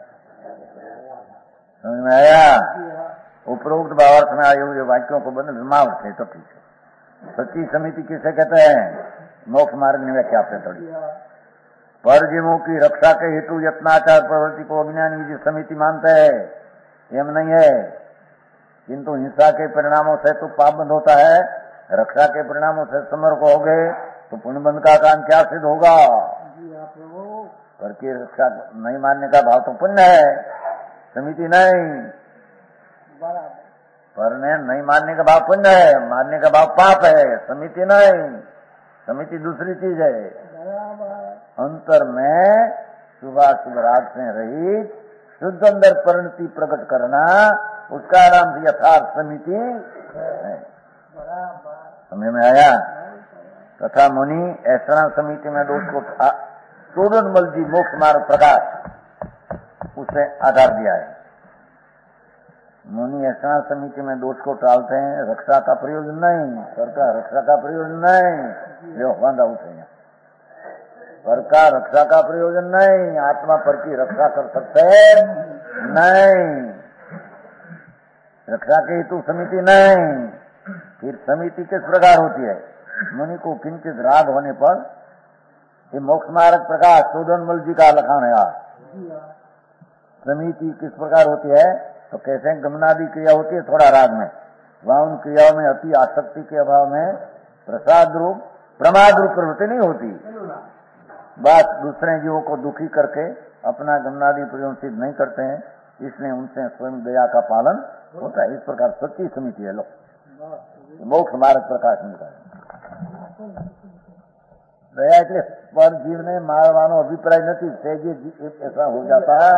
समझ में आया? उपरोक्त भावार्थ में आए हुए वाक्यों को बदल मावट है तो ठीक है। सच्ची समिति किसे कहते हैं? मोक्ष मार्ग की व्याख्या आपने थोड़ी। परजीवों की रक्षा के हेतु यत्नाचार प्रवृत्ति को अज्ञानी विधि समिति मानते हैं, एम नहीं है। किंतु हिंसा के परिणामों से तो पाप बंद होता है, रक्षा के परिणामों से समर्थ हो गए तो पुण्य बंध का काम क्या सिद्ध होगा? पर की रक्षा नहीं मानने का भाव तो पुण्य है, समिति नहीं। पर ने नहीं मानने का भाव पुण्य है, मानने का भाव पाप है, समिति नहीं। समिति दूसरी चीज है। अंतर में शुभाशुभ राग से रहित शुद्ध अंदर परिणति प्रकट करना, उसका नाम से यथार्थ समिति है। समझ में आया? तथा मुनि ऐसा समिति में दोष को चोदनमल जी मोक्ष मार्ग प्रकाश उसे आधार दिया है। मुनि ऐसा समिति में दोष को टालते हैं, रक्षा का प्रयोजन नहीं, पर का रक्षा का प्रयोजन नहीं, जो बांधा उठे हैं। पर का रक्षा का प्रयोजन नहीं, आत्मा पर की रक्षा कर सकते नहीं, रक्षा के हेतु समिति नहीं। फिर समिति किस प्रकार होती है? मुनि को किंचित राग होने पर ये मोक्ष मार्ग प्रकाश चोदनमल जी का लखान है। समिति किस प्रकार होती है? तो कैसे गमनादि क्रिया होती है थोड़ा राग में, वहां उन क्रियाओं में अति आसक्ति के अभाव में प्रसाद रूप प्रमाद रूप प्रवृत्ति नहीं होती। बस दूसरे जीवों को दुखी करके अपना गमनादि प्रयोग सिद्ध नहीं करते हैं, इसलिए उनसे स्वयं दया का पालन होता है। इस प्रकार सच्ची समिति है। लो मोक्ष मार्ग प्रकाश मिलता है। दया એટલે પર જીવને મારવાનો અભિપ્રાય નથી, તેજે ऐसा हो जाता है।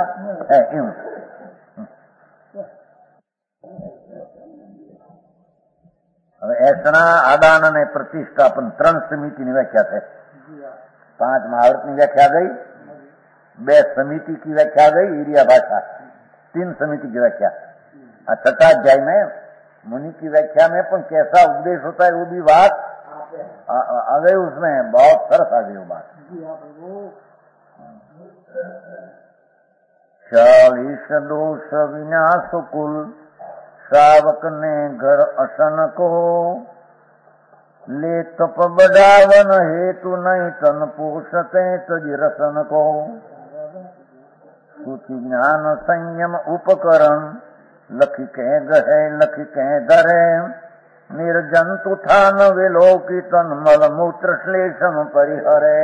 હવે ऐसा आदान અને प्रतिष्ठापन ત્રણ સમિતિની વ્યાખ્યા છે। પાંચ મહાવૃતની વ્યાખ્યા ગઈ, બે સમિતિ की व्याख्या गई, ईरिया भाषा, तीन समिति की व्याख्या। छठा अध्याय में मुनि की व्याख्या में पण कैसा उपदेश होता है वो भी बात आ गई, उसमें बहुत सरस आ गई वो बात। चालीस दोष विनाश कुल श्रावक ने घर असन को, ले तप बढ़ावन हेतु नहीं तन पोषते तज रसन को। सूचि ज्ञान संयम उपकरण लखी कह गहे लखी कह धरे, निर्जंतु थान विलोकी तन मल मूत्र श्लेषम परिहरे।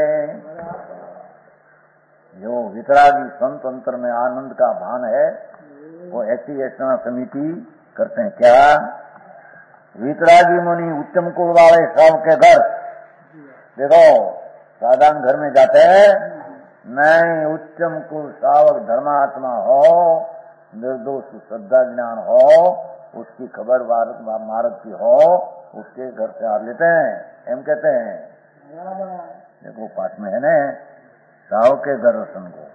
जो वितरागी संत अंतर में आनंद का भान है, वो ऐसी ऐसा समिति करते हैं। क्या? वितरागी मुनि उत्तम कुल वाले श्रावक के घर, देखो साधारण घर में जाते हैं नहीं, उत्तम कुल श्रावक धर्मात्मा हो, निर्दोष श्रद्धा ज्ञान हो, उसकी खबर मार्ग की हो, उसके घर से आ लेते हैं। एम कहते हैं, देखो पाठ में है न, श्रावक के घर रसन को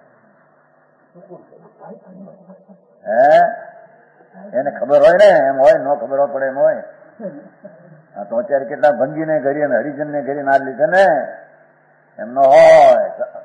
है, એને ખબર હોય ને, એમ હોય, નો ખબર પડે એમ હોય। આ તો અત્યારે કેટલા ભંગી ને ઘરી અને હરિજન ને ઘરી ના લીધે ને, એમ નો હોય।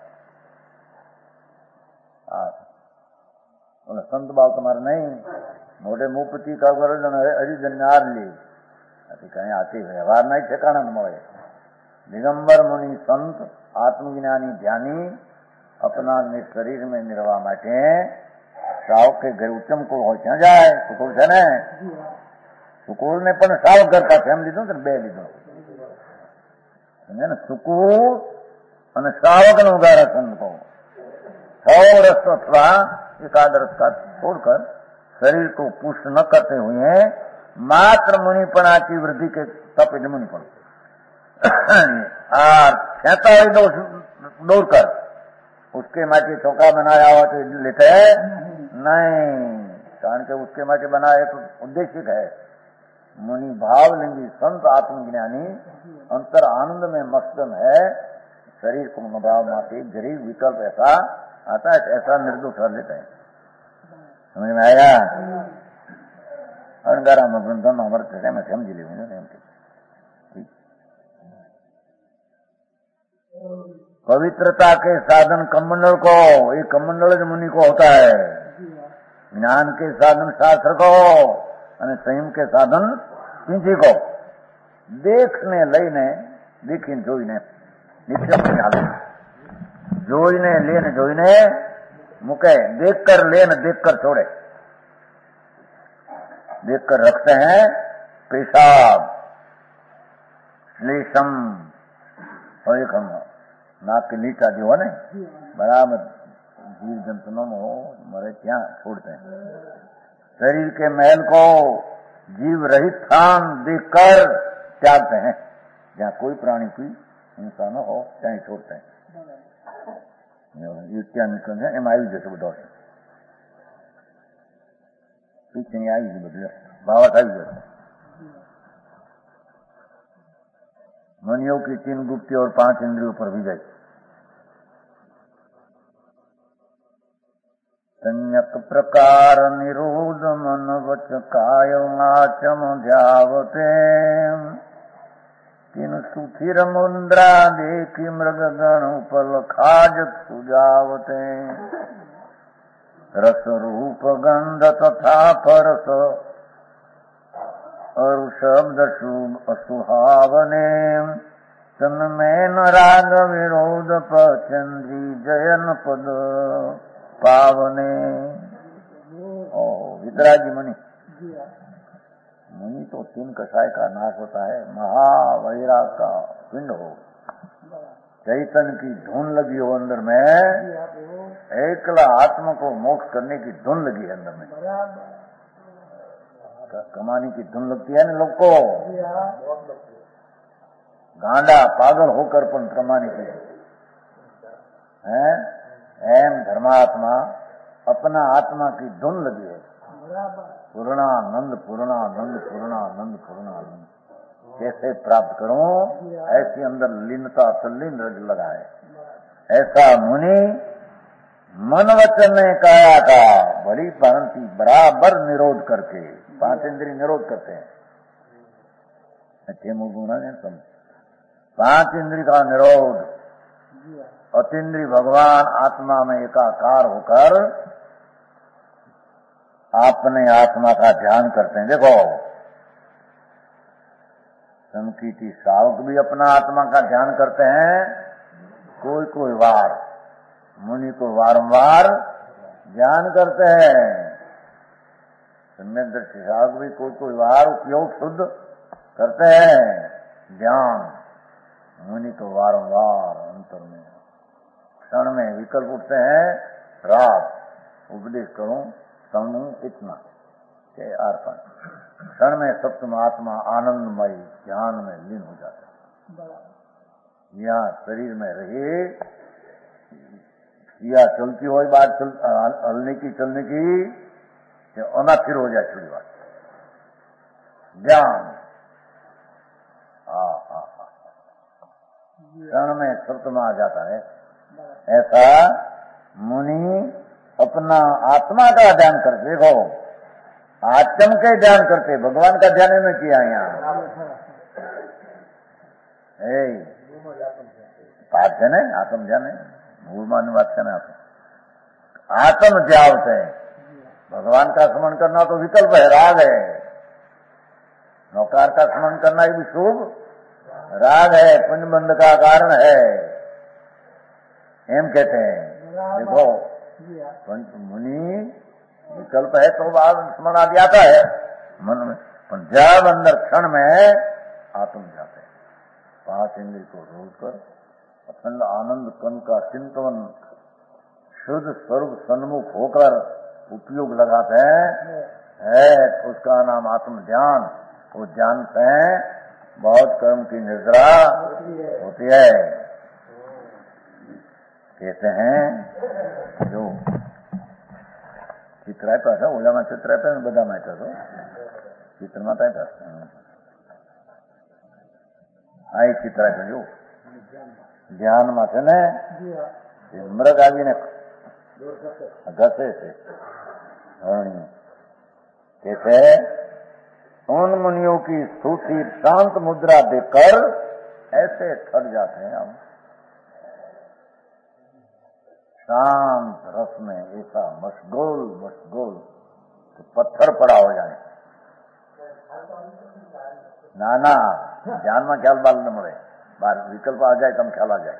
સંત ભાવ તમારે નહીં, મોટે મુપતિ કા હરિજન ને આર લી, કઈ આથી વ્યવહાર નહીં ઠેકાણા મળે। દિગંબર મુનિ સંત આત્મજ્ઞાની ધ્યાની अपना शरीर में निर्वाह માટે સાવ કે ઘર ઉચમકુળ હોય ત્યાં જાય. સુકુળ છે ને, સુકુળ ને પણ સાવ કરતા છે એમ લીધું કે બે લીધું સમજે ને. સુકુળ અને સાવક નો ઉદાહરણ સમજો. सौ रस अथवा एकाद रस का छोड़कर शरीर को पुष्ट न करते हुए मात्र मुनिपना की वृद्धि के तप मुनिपन छेतालीस दोष दूर कर उसके माटे चौका बनाया हुआ तो लेते हैं नहीं, कारण के उसके माटे बनाया तो उद्देश्य है. मुनि भावलिंगी संत आत्मज्ञानी अंतर आनंद में मस्तन है. शरीर को भाव माटे गरीब विकल्प ऐसा आता है, ऐसा निर्दोष कर लेते हैं. समझ में आया? अणगारा में ग्रंथों में हमारे में समझ ली. पवित्रता के साधन कमंडल को, ये कमंडल जो मुनि को होता है. ज्ञान के साधन शास्त्र को और संयम के साधन किसी को देखने लईने देखी जोईने नित्य जोईने लेने जोईने मुके, देख कर लेने देख कर छोड़े. देख कर रखते हैं पेशाब श्लेषम और एक हम नाक के नीचा जो है ना बराबर जीव जंतुओं में हो मरे क्या छोड़ते हैं. शरीर के महल को जीव रहित स्थान देखकर त्यागते हैं. जहाँ कोई प्राणी की हिंसा न हो ત્યાં छोड़ते हैं. ये क्या निकल जाए एम आई जैसे બધો पीछे नहीं आई बदले भावत आई जैसे. मनियों की तीन गुप्ती और पांच इंद्रियों पर विजय. संयक प्रकार निरोध मन वच काय नाचम ध्यावते. तीन सुथिर मुद्रा देखी मृग गण उपल खाजत सुजावते. रस रूप गंध तथा परस और शब्द शुभ असुहावने. तन में न राग विरोध पचंद्री जयन पद पावने. ओ वितरागी मुनि, मुनि तो तीन कषाय का नाश होता है. महावैराग का पिंड हो, चैतन्य की धुन लगी हो अंदर में, एकला आत्मा को मोक्ष करने की धुन लगी है अंदर में. कमाने की धुन लगती है ना लोग को, गांडा पागल होकर पण कमाने की है. एम धर्मात्मा अपना आत्मा की धुन लगी है. पूर्णानंद पूर्णानंद पूर्णानंद पूर्णानंद कैसे प्राप्त करूं, ऐसी अंदर लीनता तल्लीन लगा है. ऐसा मुनि मन वचन ने काया का बड़ी परंती बराबर निरोध करके, पांच इंद्रिय निरोध करते हैं. अच्छे मुगुणा ने समझ. पांच इंद्रिय का निरोध, अतीन्द्रिय भगवान आत्मा में एकाकार होकर अपने आत्मा का ध्यान करते हैं. देखो संकीर्ति श्रावक भी अपना आत्मा का ध्यान करते हैं. कोई कोई बार मुनि को वारंवार ध्यान करते हैं. सम्यक दृष्टि श्रावक भी कोई कोई बार उपयोग शुद्ध करते हैं ध्यान. मुनि को वारंवार अंतर में क्षण में विकल्प उठते हैं. रात उपदेश करूं समूह इतना के आर पार क्षण में सप्तम आत्मा आनंदमय ध्यान में लीन हो जाता है. यहाँ शरीर में रहे या चलती हो बात चल, हलने की चलने की अना फिर हो जाए थोड़ी बात ध्यान. क्षण में सप्तम आ जाता है. ऐसा मुनि अपना आत्मा का ध्यान करते. देखो आत्म के ध्यान करते, भगवान का ध्यान में किया. यहाँ पाठ है ना आत्म ध्यान है मूल मान बात करना. आत्म ध्यावत है. भगवान का स्मरण करना तो विकल्प है, राग है. नौकार का स्मरण करना भी शुभ राग है, पुण्य बंध का कारण है. एम कहते हैं देखो पंच मुनि विकल्प है तो बाद स्मरण आदि आता है मन में, पर जब अंदर क्षण में आत्म जाते हैं, पांच इंद्रिय को रोक कर अखंड आनंद कन का चिंतन शुद्ध स्वरूप सन्मुख होकर उपयोग लगाते हैं, है उसका नाम आत्म ध्यान। वो ज्ञान से बहुत कर्म की निद्रा होती है। कहते हैं जो ચિત્ર આપ્યા છે ઓલામાં ચિત્ર આપ્યા ને બધામાં આપ્યા છો ચિત્રમાં તો આપ્યા હા એ ચિત્ર આપ્યા જો ધ્યાનમાં છે ને મૃગ આવીને ઘસે છે હરણી कहते उन मुनियों की सूची शांत मुद्रा देकर ऐसे थक जाते हैं हम शांत रस में ऐसा मशगूल मशगूल तो पत्थर पड़ा हो जाए। नाना ध्यान में ख्याल बाल न મળે, बार विकल्प आ जाए तम ख्याल आ जाए,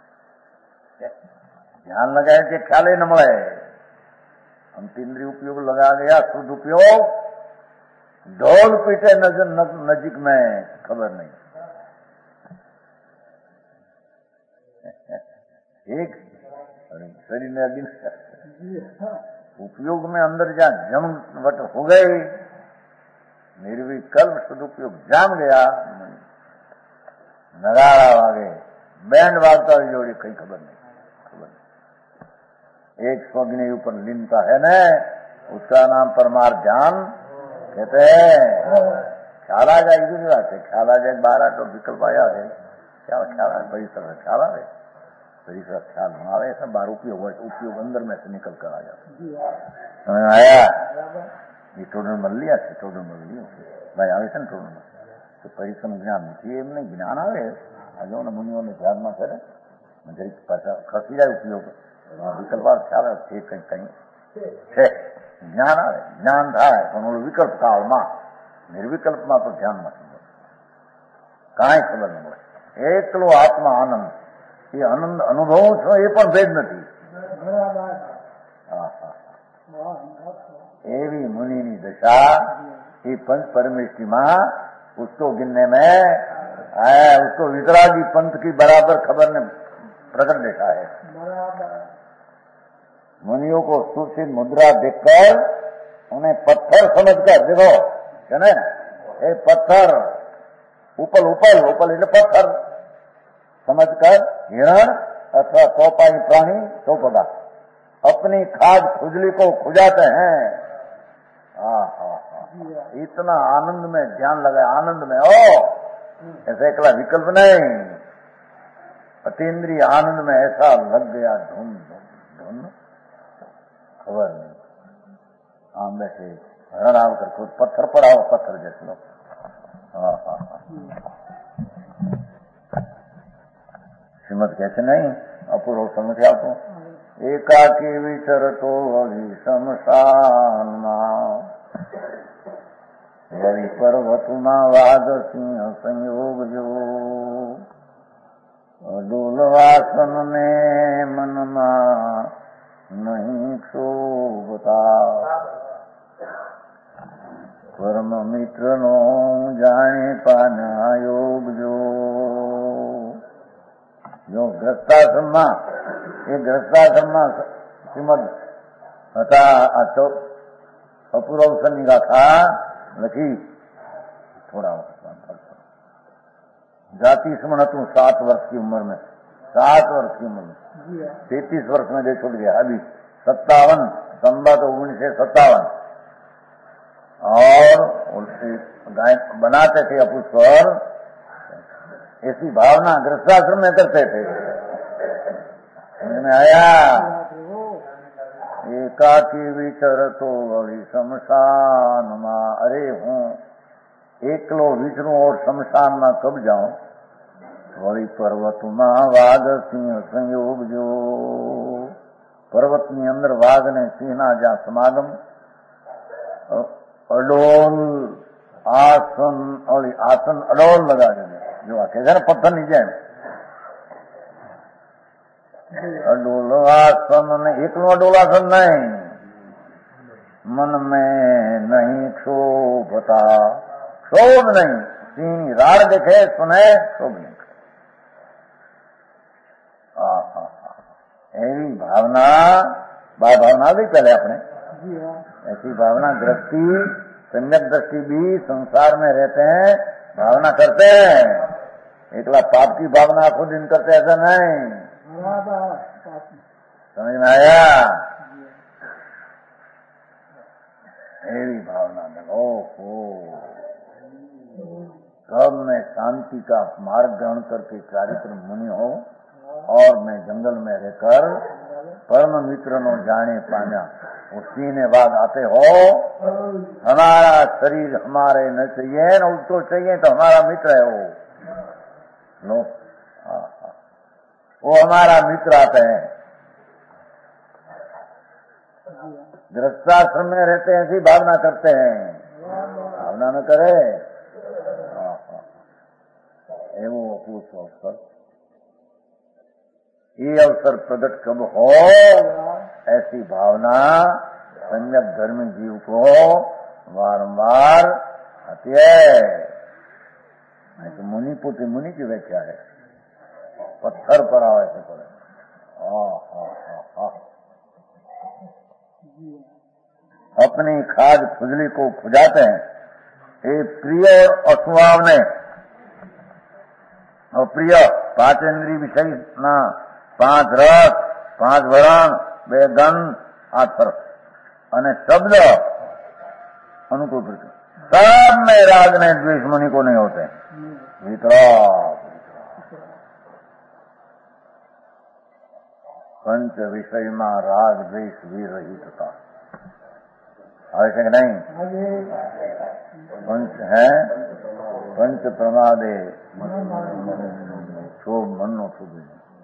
ध्यान लगाए कि ख्याल ही न મળે। हम इंद्रिय उपयोग लगा गया शुद्ध उपयोग, ढोल पीटे नजर नजीक में खबर नहीं। एक शरीर में अग्नि उपयोग में अंदर जा जमवट हो गई, निर्विकल्प सदुपयोग जाम गया, नगाड़ा वागे बैंड वागता जोड़ी कहीं खबर नहीं खबर नहीं। एक स्वग्नि ऊपर लीनता है न, उसका नाम परमार्थ ध्यान कहते हैं। ख्याल आ जाए इधर बात है, ख्याल आ जाए बारह तो विकल्प आया है, क्या ख्याल आए परिसर में ख्याल आए परिसर ख्याल हमारे ऐसा बार उपयोग उपयोग अंदर में से निकल कर आ जाता समझ में आया। ये टोडन मल लिया છે टोडन मल लियो भाई આવે છે ને ટોડન તો પરિસર જ્ઞાન નથી એમને જ્ઞાન આવે આ જો ને મુનિઓને ધ્યાનમાં કરે જરીક પાછા ખસી જાય ઉપયોગ વિકલ્પ ખ્યાલ આવે છે કંઈ કંઈ છે જ્ઞાન આવે જ્ઞાન થાય પણ ઓલું વિકલ્પ કાળમાં નિર્વિકલ્પમાં તો ધ્યાનમાં સમજો કાંઈ ખબર ન મળે। એકલો આત્મા આનંદ એ આનંદ અનુભવ છો એ પણ ભેદ નથી। एवी मुनि नी दशा ये पंच परमेष्टि मां उसको गिनने में आया, उसको वितरागी पंथ की बराबर खबर ने प्रकट देखा है। मुनियों को सुशील मुद्रा देखकर उन्हें पत्थर समझकर देखो है ना, ये पत्थर उपल उपल उपल એટલે पत्थर समझकर हिरण अथवा चौपाई प्राणी चौपगा अपनी खाद खुजली को खुजाते हैं। हाँ हाँ हाँ इतना आनंद में ध्यान लगाए, आनंद में ओ ऐसे एकला विकल्प नहीं, अतीन्द्रिय आनंद में ऐसा लग गया धुन धुन खबर नहीं। आम बैठे हरण आकर खुद पत्थर पड़ा हो पत्थर जैसे लोग। हाँ हाँ हाँ श्रीमद कैसे नहीं अपूर्व समझ आपको एकाकी विचरतो वही शमशान वही पर्वतमा वाद सिंह संयोग जो अडोल वासन ने मनमा नहीं क्षोभता परम मित्र नो जाने पाना योग जो जो ग्रस्ताश्रमમાં એ ગ્રસ્તાશ્રમમાં શ્રીમદ હતા આ અપૂર્વ અવસરની ગાથા લખી થોડા वक्त जाति स्मरण હતું सात वर्ष की उम्र में, सात वर्ष की उम्र में तैतीस वर्ष में दे छूट गया। अभी सत्तावन संबत उन्नीस सौ सत्तावन और गाय बनाते थे अपुष्कर, ऐसी भावना ग्रस्ताश्रम में करते थे। में आया एकाकी विचरतो वही शमशान मां, अरे हूँ एकलो विचरूं और शमशान में कब जाऊं, वही पर्वत मां वाघ सिंह संयोग जो पर्वत ની અંદર વાઘ ને સિંહ ના જ્યાં સમાગમ અડોલ આસન આસન અડોલ લગાડે जो कहते हैं पत्थर नहीं जाए अडोलासन ने एकलो अडोलासन नहीं, मन में नहीं क्षोभता, क्षोभ नहीं, सिंह राड़ देखे सुने क्षोभ नहीं। एवी भावना बार भावना भी पहले अपने ऐसी भावना दृष्टि सम्यक दृष्टि भी संसार में रहते हैं, भावना करते हैं। एकला पाप की भावना खुद दिन करते ऐसा नहीं, समझ में आया? एवी भावना में ओहो कब मैं शांति का मार्ग ग्रहण करके चारित्र मुनि हो और मैं जंगल में रहकर परम मित्र नो जाने पाना, उसी ने बाद आते हो हमारा शरीर हमारे न चाहिए न उसको चाहिए तो हमारा मित्र है वो लो, वो हमारा मित्र आते हैं। गृहस्थाश्रम में रहते हैं ऐसी भावना करते हैं, भावना न करे एवं अपूर्व अवसर, ये अवसर प्रकट कब हो ऐसी भावना सम्यक धर्मी जीव को बारंबार आती है। तो मुनि पुत्र मुनि की व्याख्या है, पत्थर पर आओ ऐसे पड़े अपनी खाद खुजली को खुजाते हैं। ये प्रिय और असुभावने और प्रिय पांच इंद्रिय विषय ना, पांच रस, पांच वरण, બે ગંધ, આઠ ફરક અને शब्द अनुकूल प्रति सब में राग ने द्वेष मुनि को नहीं होते। वितराग पंच विषय में राग द्वेष भी रहित था, आवश्यक नहीं। पंच है पंच प्रमादे शोभ मनो शुभ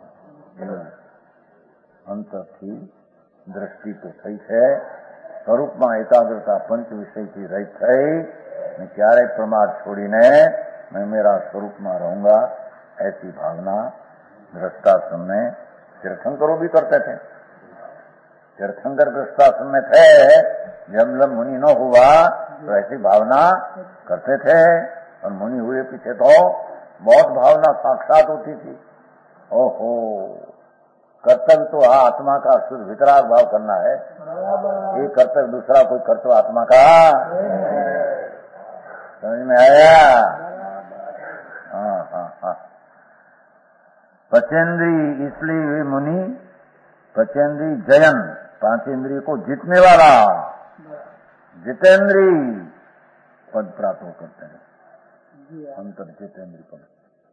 अंतर थी दृष्टि तो सही है, स्वरूप में एकाग्रता पंच विषय की रही थई, मैं क्यारे प्रमाद छोड़ीने मैं मेरा स्वरूप में रहूंगा ऐसी भावना गृहस्थाश्रम में तीर्थंकरों भी करते थे। तीर्थंकर गृहस्थाश्रम में थे, जब जब मुनि न हुआ तो ऐसी भावना करते थे, और मुनि हुए पीछे तो बहुत भावना साक्षात होती थी। ओहो कर्तव्य तो आत्मा का शुद्ध वितराग भाव करना है, ये कर्तव्य दूसरा कोई कर्तव्य आत्मा का समझ में आया? हाँ हाँ हाँ। पचेंद्री इसलिए मुनि पचेंद्री जयन, पांच इंद्रिय को जीतने वाला जितेंद्री पद प्राप्त करते हैं, अंतर जितेंद्री पद।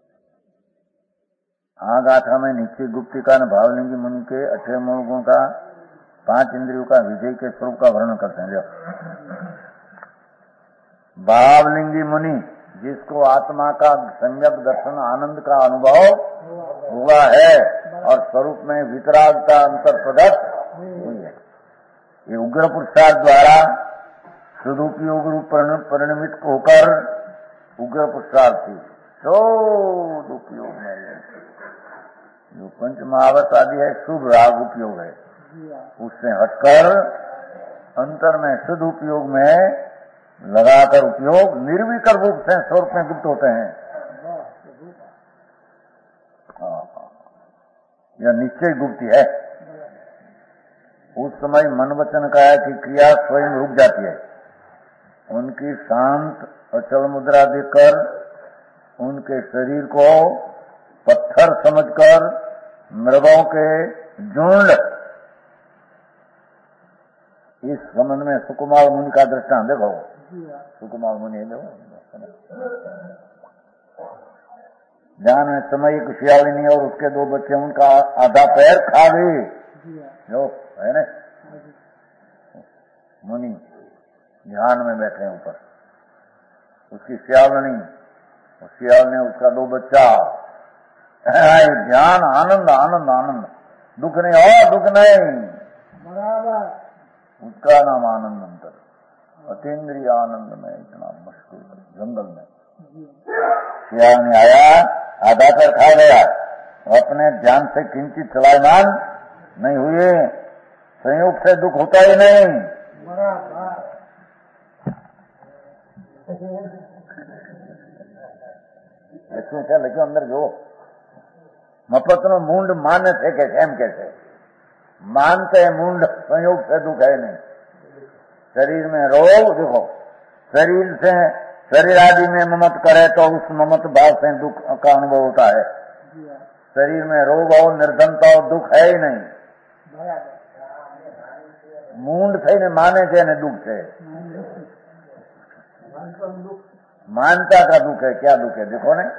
आग आठा में नीचे गुप्तिका न भावलिंगी मुनि के अठारह गुण का पांच इंद्रियों का विजय के स्वरूप का वर्णन करते हैं। भावलिंगी मुनि जिसको आत्मा का सम्यक दर्शन आनंद का अनुभव हुआ है और स्वरूप में वितरागता अंतर प्रदत्त हुई है, ये उग्र पुरुषार्थ द्वारा सदुपयोग रूप परिणमित होकर उग्र पुरुषार्थ थी शोध उपयोग में जो पंच महावत आदि है शुभ राग उपयोग है, उससे हटकर अंतर में शुद्ध उपयोग में लगाकर उपयोग निर्विकर रूप से स्वरूप में गुप्त होते हैं। यह निश्चय गुप्ति है। उस समय मन वचन का है कि क्रिया स्वयं रुक जाती है, उनकी शांत अचल मुद्रा देखकर उनके शरीर को पत्थर समझकर मृगों के झुंड, इस संबंध में सुकुमार मुनि का दृष्टांत देखो। सुकुमार मुनि देखो, जहां में समय एक शियालिनी और उसके दो बच्चे, उनका आधा पैर खा गए जो है ना, मुनि ध्यान में बैठे हैं ऊपर, उसकी शियालिनी, शियाल ने उसका दो बच्चा, ध्यान आनंद आनंद आनंद, दुख नहीं और दुख नहीं, बराबर उसका नाम आनंद अंतर। अतीन्द्रिय आनंद में इतना मशहूर जंगल में शियाल ने आया, आधा कर खा गया, अपने ध्यान से किंचित चलायमान नहीं हुए, संयोग से दुख होता ही नहीं। लक्ष्मी છે લખ્યું અંદર જો મફતનો મૂંડ માને છે કે એમ કે છે मानते मूंड संयोग से दुख है नहीं। शरीर में रोग देखो, शरीर से शरीर आदि में ममत करे तो उस ममत भाव से दुख का अनुभव होता है। शरीर में रोग और निर्धनता और दुख है ही नहीं। मूंड थઈને माने છે ને दुख છે, मानता का दुख है। क्या दुख है देखो ने,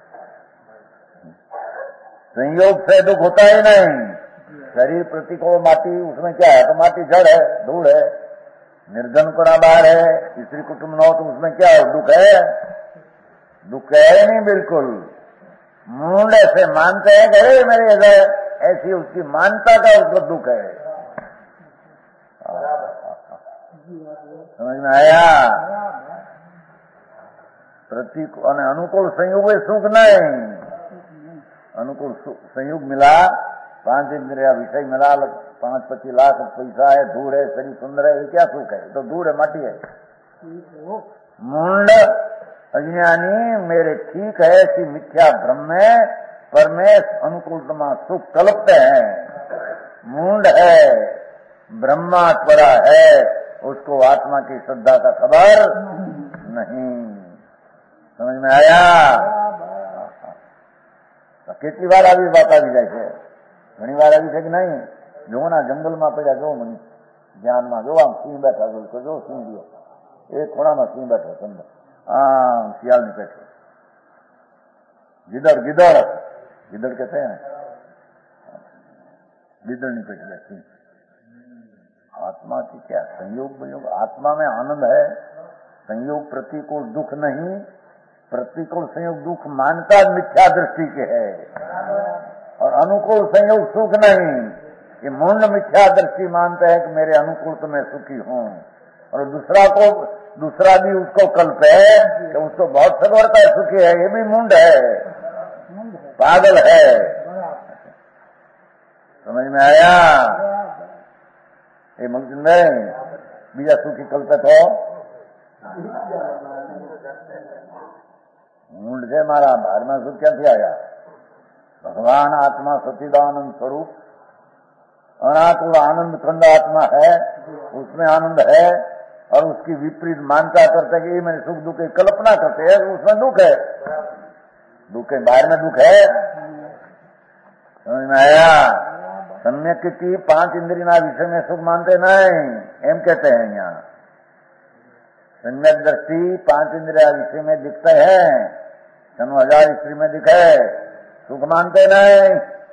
संयोग से दुख होता ही नहीं। शरीर प्रतिकूल माटी, उसमें क्या है तो माटी जड़ है, धूल है, निर्धन पड़ा बाहर है, स्त्री कुटुंब न हो तो उसमें क्या है दुख है, दुख है नहीं बिल्कुल। मूंड से मानते हैं कि मेरे हृदय ऐसी उसकी मानता का उसको दुख है। समझ में आया? प्रतिकूल अनुकूल संयोग में सुख नहीं। अनुकूल संयोग मिला, पांच इंद्रिया विषय मिला, पांच पच्चीस लाख पैसा है, धूल है, शरीर सुंदर है, ये क्या सुख है? तो धूल है, माटी है। मूंड अज्ञानी मेरे ठीक है ऐसी मिथ्या भ्रम में परमेश अनुकूलतमा सुख कल्पते हैं। मूंड है, ब्रह्मात्परा है, उसको आत्मा की श्रद्धा का खबर नहीं। समझ में आया? કેટલી વાર આવી વાત આવી જાય છે, ઘણી વાર આવી છે કે નહીં? જો ના જંગલમાં પડ્યા, જો મને ધ્યાનમાં જો આમ સિંહ બેઠા, જો જો સિંહ ગયો, એક ખૂણામાં સિંહ બેઠો, સમજો આમ શિયાળની પેઠે ગીદड़ ગીદड़ ગીદड़ कहते हैं, ગીદड़ની પેઠે सिंह। आत्मा की क्या संयोग संयोग, आत्मा में आनंद है। संयोग प्रतिकूल दुख नहीं, प्रतिकूल संयोग दुख मानता मिथ्या दृष्टि के है, और अनुकूल संयोग सुख नहीं। ये मूंड मिथ्या दृष्टि मानते हैं कि मेरे अनुकूल तो मैं सुखी हूँ, और दूसरा को दूसरा भी उसको कल्प है कि उसको बहुत सगवरता है, सुखी है, ये भी मूंड है, पागल है। समझ में आया? ये मगज नहीं बीजा सुखी कल्पित हो, मूंड से मारा बाहर में सुख क्या थी आया? भगवान आत्मा सच्चिदानंद स्वरूप अनाकुल आनंद खंड आत्मा है, उसमें आनंद है, और उसकी विपरीत मानता करते कि मैंने सुख दुख की कल्पना करते हैं, उसमें दुख है। दुख के बाहर में दुख है। समझ में आया? सम्यक की पांच इंद्रिया विषय में सुख मानते नहीं, एम कहते हैं यहाँ। सम्यक दृष्टि पांच इंद्रिया विषय में दिखते हैं, तनु हजार स्त्री में दिखे, सुख मानते नहीं।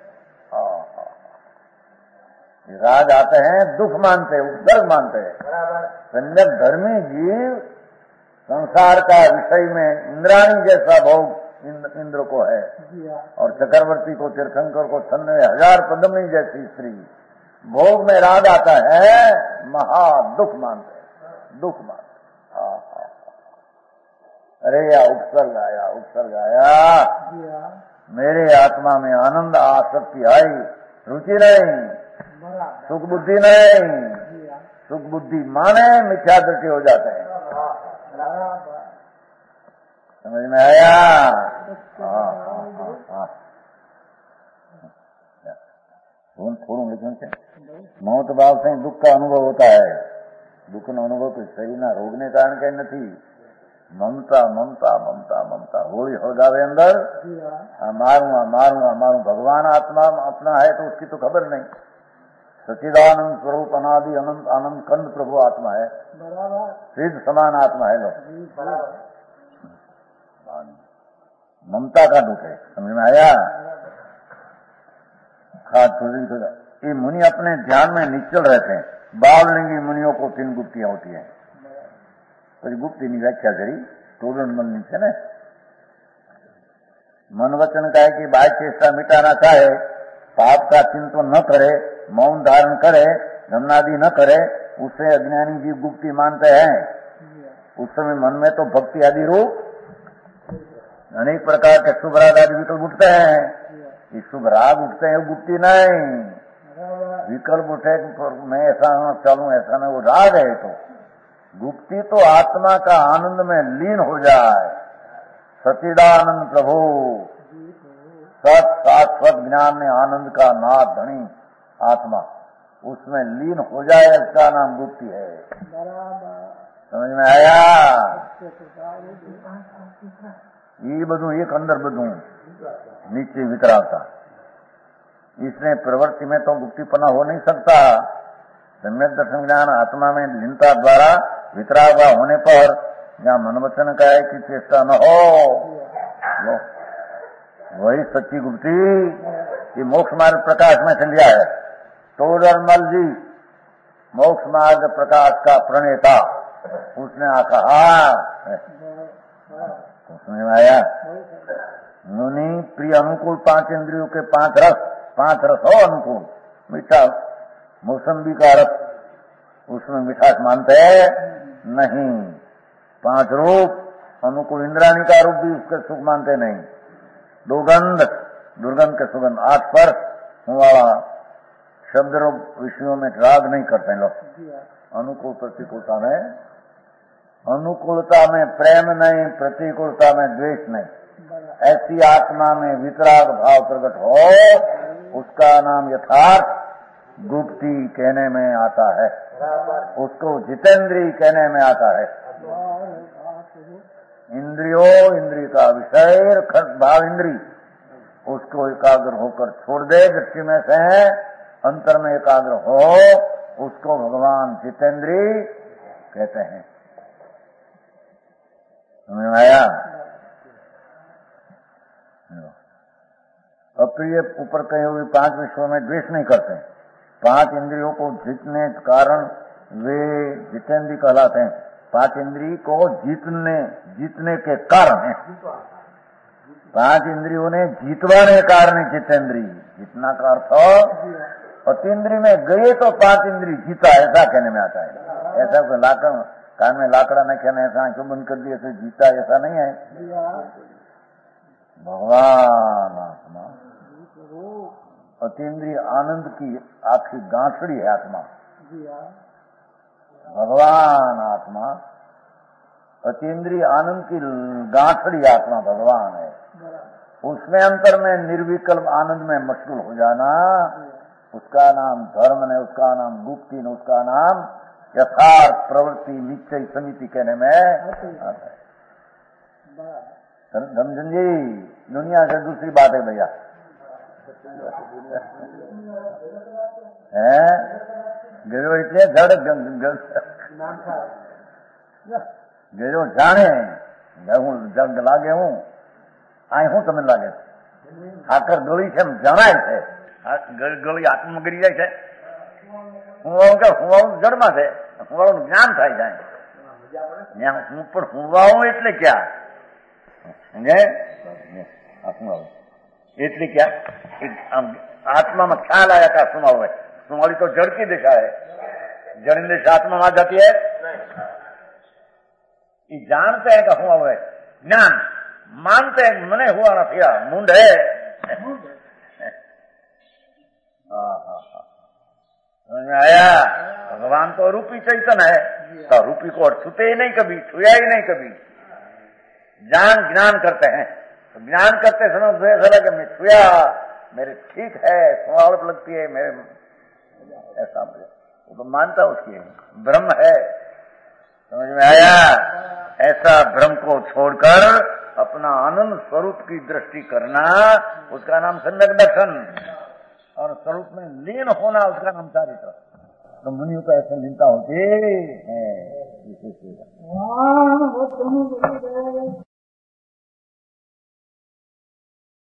राज आते हैं दुख मानते, उपसर्ग मानते हैं। सम्यक धर्मी जीव संसार का विषय में इंद्राणी जैसा भोग इंद्र को है, और चक्रवर्ती को, तीर्थंकर को छन्ने हजार पद्मनी जैसी स्त्री, भोग में राग आता है, महा दुख मानते, दुख मानते। अरे या उपसर्ग आया, उपसर्ग आया, मेरे आत्मा में आनंद आसक्ति आई, रुचि नहीं, सुख बुद्धि नहीं। सुख बुद्धि माने मिथ्या दृष्टि हो जाते हैं। समझ में आया? हाँ हाँ हाँ थोड़ा लेकिन से मौत भाव से दुख का अनुभव होता है। दुख નો અનુભવ કોઈ શરીરના રોગને કારણ કઈ નથી। મમતા મમતા મમતા મમતા હોળી હળગાવે अंदर, मारूं मारूं मारूं, भगवान आत्मा अपना है तो उसकी तो खबर नहीं। सच्चिदानंद स्वरूप अनादि अनंत आनंद कंद प्रभु आत्मा है, सिद्ध समान आत्मा है। लोग ममता का दुख है। समझ में आया? ये मुनि अपने ध्यान में निश्चल रहते हैं। बावलिंगी मुनियों को तीन गुप्तियां होती है। तो गुप्ति ની व्याख्या करी तोरण मन से ने मन वचन का है कि बाह्य चेष्टा मिटाना चाहे, पाप का चिंतन न करे, मौन धारण करे, गमनादि न करे, उससे अज्ञानी जीव गुप्ति मानते हैं। उस समय मन में तो भक्ति आदि रूप अनेक प्रकार के शुभराग आदि विकल्प उठते हैं। ये शुभ राग उठते हैं, गुप्ती नहीं। विकल्प उठे मैं ऐसा चलूं ऐसा नहीं, वो राग है। तो गुप्ती तो आत्मा का आनंद में लीन हो जाए। सच्चिदानंद प्रभु सत शाश्वत ज्ञान में आनंद का नाद धनी आत्मा उसमें लीन हो जाए, इसका नाम गुप्ती है। समझ में आया? ये बधु एक अंदर बधु नीचे वितरागता। इसमें प्रवृत्ति में तो गुप्तीपना हो नहीं सकता। सम्यक दर्शन ज्ञान आत्मा में लीनता द्वारा वितराग होने पर जहाँ मन वचन का है कि चेष्टा न हो, वही सच्ची गुप्ती। ये मोक्ष मार्ग प्रकाश में चल गया है। तोडरमल जी मोक्ष मार्ग प्रकाश का प्रणेता, उसने कहा, समझ में आया? मुनि प्रिय अनुकूल पांच इंद्रियों के पांच रस, पांच रस हो अनुकूल। मीठा मौसम्बी का रस, उसमें मिठास मानते हैं नहीं। पांच रूप अनुकूल इंद्राणी का रूप भी उसके सुख मानते नहीं। दुर्गंध, दुर्गंध के सुगंध, आठ पर वाला शब्द रूप विषयों में राग नहीं करते लोग। अनुकूल प्रतिकूलता में, अनुकूलता में प्रेम नहीं, प्रतिकूलता में द्वेष नहीं। ऐसी आत्मा में वितराग भाव प्रकट हो, उसका नाम यथार्थ गुप्ती कहने में आता है। उसको जितेंद्री कहने में आता है। इंद्रियों, इंद्रिय का विषय खर्च भाव इंद्री, उसको एकाग्र होकर छोड़ दे। दृष्टि में से अंतर में एकाग्र हो, उसको भगवान जितेंद्री कहते हैं। समझ में आया? अप्रिय ऊपर कहे हुए पांच विषयों में द्वेष नहीं करते। पांच इंद्रियों को जीतने कारण वे जितेंद्री कहलाते हैं। पांच इंद्रिय को जीतने जीतने के कारण है। पांच इंद्रियों ने जीतवाने कारण जितेंद्री। जीतना का अर्थ अतीन्द्रिय में गए तो पांच इंद्रिय जीता, ऐसा कहने में आता है। ऐसा कोई लाकड़ कान में लाकड़ा न कहना, ऐसा आंखों बंद कर दिया तो जीता, ऐसा नहीं है। भगवान आत्मा अतीन्द्रिय आनंद की आखिरी गांठड़ी है आत्मा। भगवान आत्मा अतीन्द्रिय आनंद की गांठड़ी आत्मा भगवान है। उसमें अंतर में निर्विकल्प आनंद में मशगूल हो जाना, उसका नाम धर्म ने, उसका नाम गुप्ती ने, उसका नाम यथार्थ प्रवृत्ति निश्चय समिति कहने में आता है। समझन जी, दुनिया से दूसरी बात है भैया। है गयो इतने जड़ गयो जाने હું જંગ લાગે હું આ હું તમને લાગે આકર ગળી છે જણાય છે ગળી આત્મા ગળી જાય છે હું કે હું જડમાં છે હું જ્ઞાન થાય જાય હું પણ હું એટલે ક્યાં સમજે એટલે ક્યાં આત્મામાં ખ્યાલ આયા था सुनाओ है सुनाली तो जड़ की दिशा है, जड़ की दिशा आत्मा वहां जाती है। ये जानते हैं कि हुआ हुआ है, ज्ञान मानते हैं मने हुआ ना फिर मुंड है। समझ में आया? भगवान तो रूपी चैतन्य है, तो रूपी को छूते ही नहीं कभी, छुया ही नहीं कभी। ज्ञान ज्ञान करते हैं तो ज्ञान करते समय द्वेष लगे मैं छुया मेरे ठीक है, सुहावट लगती है मेरे, ऐसा वो तो मानता उसकी ब्रह्म है। समझ में आया? ऐसा भ्रम को छोड़कर अपना आनंद स्वरूप की दृष्टि करना, उसका नाम सम्यक दर्शन, और स्वरूप में लीन होना उसका नाम चारित्र। तो मुनियों को ऐसा लीनता होती है।